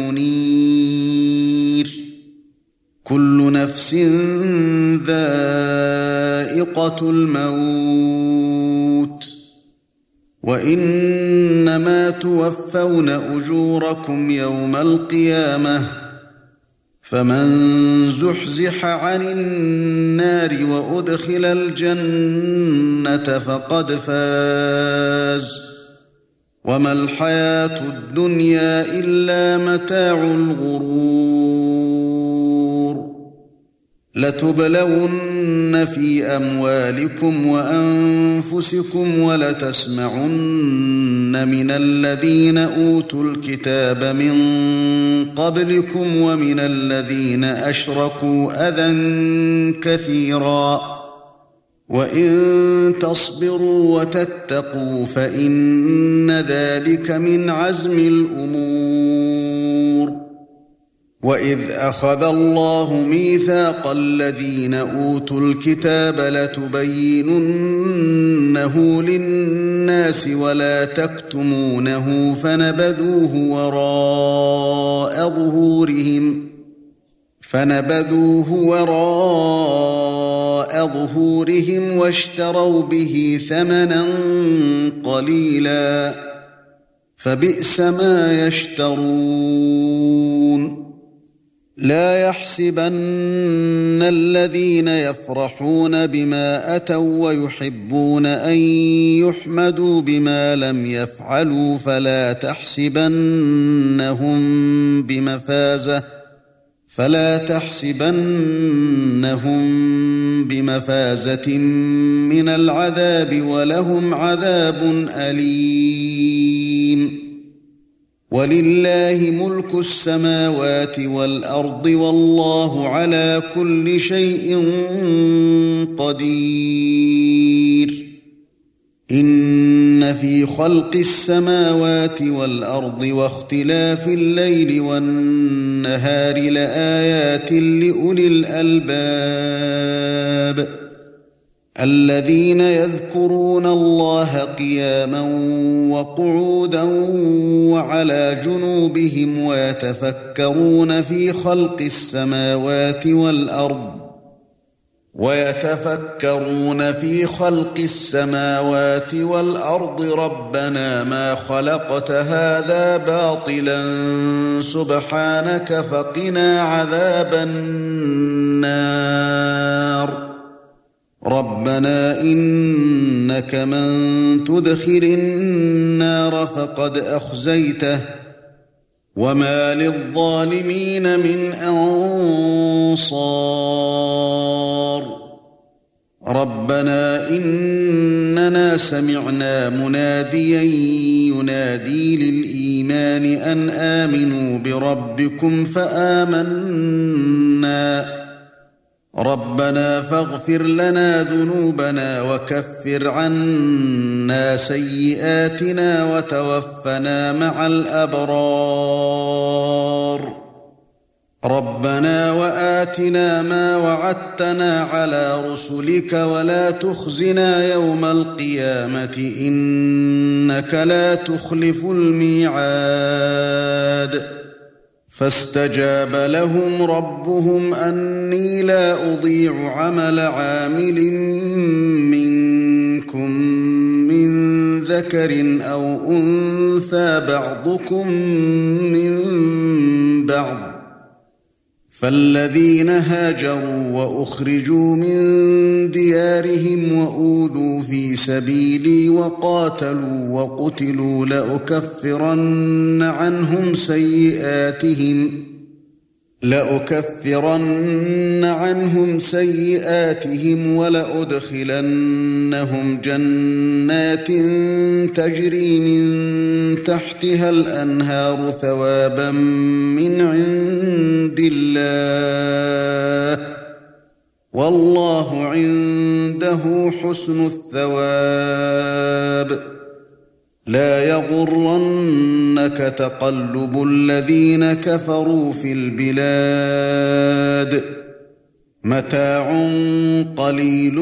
المنير كل نفس ذائقة الموت وإنما توفون أجوركم يوم القيامة فمن زحزح عن النار وأدخل الجنة فقد فاز وما الحياة الدنيا إلا متاع الغرور لتبلون في أموالكم وأنفسكم ولتسمعن من الذين أوتوا الكتاب من قبلكم ومن الذين أشركوا أذى كثيرا وإن تصبروا وتتقوا فإن ذلك من عزم الأمور وَإِذْ أَخَذَ اللَّهُ مِيثَاقَ الَّذِينَ أُوتُوا الْكِتَابَ لَتُبَيِّنُنَّهُ لِلنَّاسِ وَلَا تَكْتُمُونَهُ فَنَبَذُوهُ وَرَاءَ ظُهُورِهِمْ فَنَبَذُوهُ وَرَاءَ ظُهُورِهِمْ وَاشْتَرَوْا بِهِ ثَمَنًا قَلِيلًا فَبِئْسَ مَا يَشْتَرُونَ لا يحسبن الذين يفرحون بما أتوا ويحبون أن يحمدوا بما لم يفعلوا فلا تحسبنهم بمفازة فلا تحسبنهم بمفازة من العذاب ولهم عذاب أليم ولله ملك السماوات والأرض والله على كل شيء قدير إن في خلق السماوات والأرض واختلاف الليل والنهار لآيات لأولي الألباب الذين يذكرون الله قياما وقعودا وعلى جنوبهم ويتفكرون في خلق السماوات والأرض ويتفكرون في خلق السماوات والأرض ربنا ما خلقت هذا باطلا سبحانك فقنا عذاب النار ربنا إنك من تدخل النار فقد أخزيته وما للظالمين من أنصار ربنا إننا سمعنا مناديا ينادي للإيمان أن آمنوا بربكم فآمنا ربنا فاغفر لنا ذنوبنا وكفر عنا سيئاتنا وتوفنا مع الأبرار ربنا وآتنا ما وعدتنا على رسلك ولا تخزنا يوم القيامة إنك لا تخلف الميعاد فاستجاب لهم ربهم أني لا أضيع عمل عامل منكم من ذكر أو أنثى بعضكم من بعض فالذين هاجروا وأخرجوا من ديارهم وأوذوا في سبيلي وقاتلوا وقتلوا لأكفرن عنهم سيئاتهم لأكفرن عنهم سيئاتهم ولأدخلنهم جنات تجري من تحتها الأنهار ثوابا من عند الله والله عنده حسن الثواب لا يغرنك تقلب الذين كفروا في البلاد متاع قليل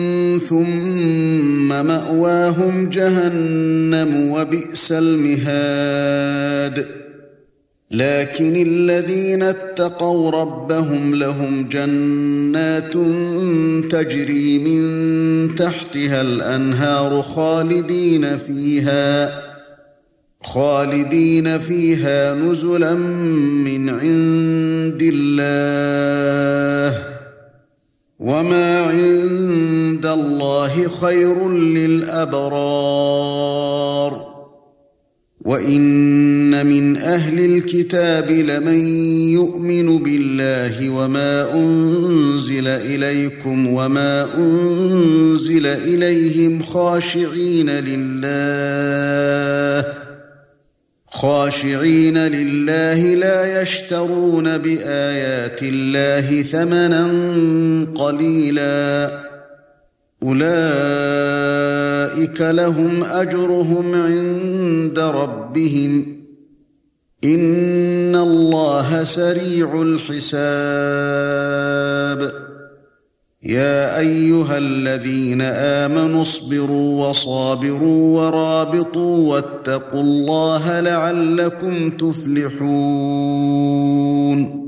ثم مأواهم جهنم وبئس المهاد لكن الذين اتقوا ربهم لهم جنات تجري من تحتها الأنهار خالدين فيها خالدين فيها نزلا من عند الله وما عند الله خير للأبرار وَإِنَّ مِنْ أَهْلِ الْكِتَابِ لَمَن يُؤْمِنُ بِاللَّهِ وَمَا أُنْزِلَ إِلَيْكُمْ وَمَا أُنْزِلَ إِلَيْهِمْ خَاشِعِينَ لِلَّهِ خَاشِعِينَ لِلَّهِ لَا يَشْتَرُونَ بِآيَاتِ اللَّهِ ثَمَنًا قَلِيلًا أولئك لهم أجرهم عند ربهم إن الله سريع الحساب يا أيها الذين آمنوا اصبروا وصابروا ورابطوا واتقوا الله لعلكم تفلحون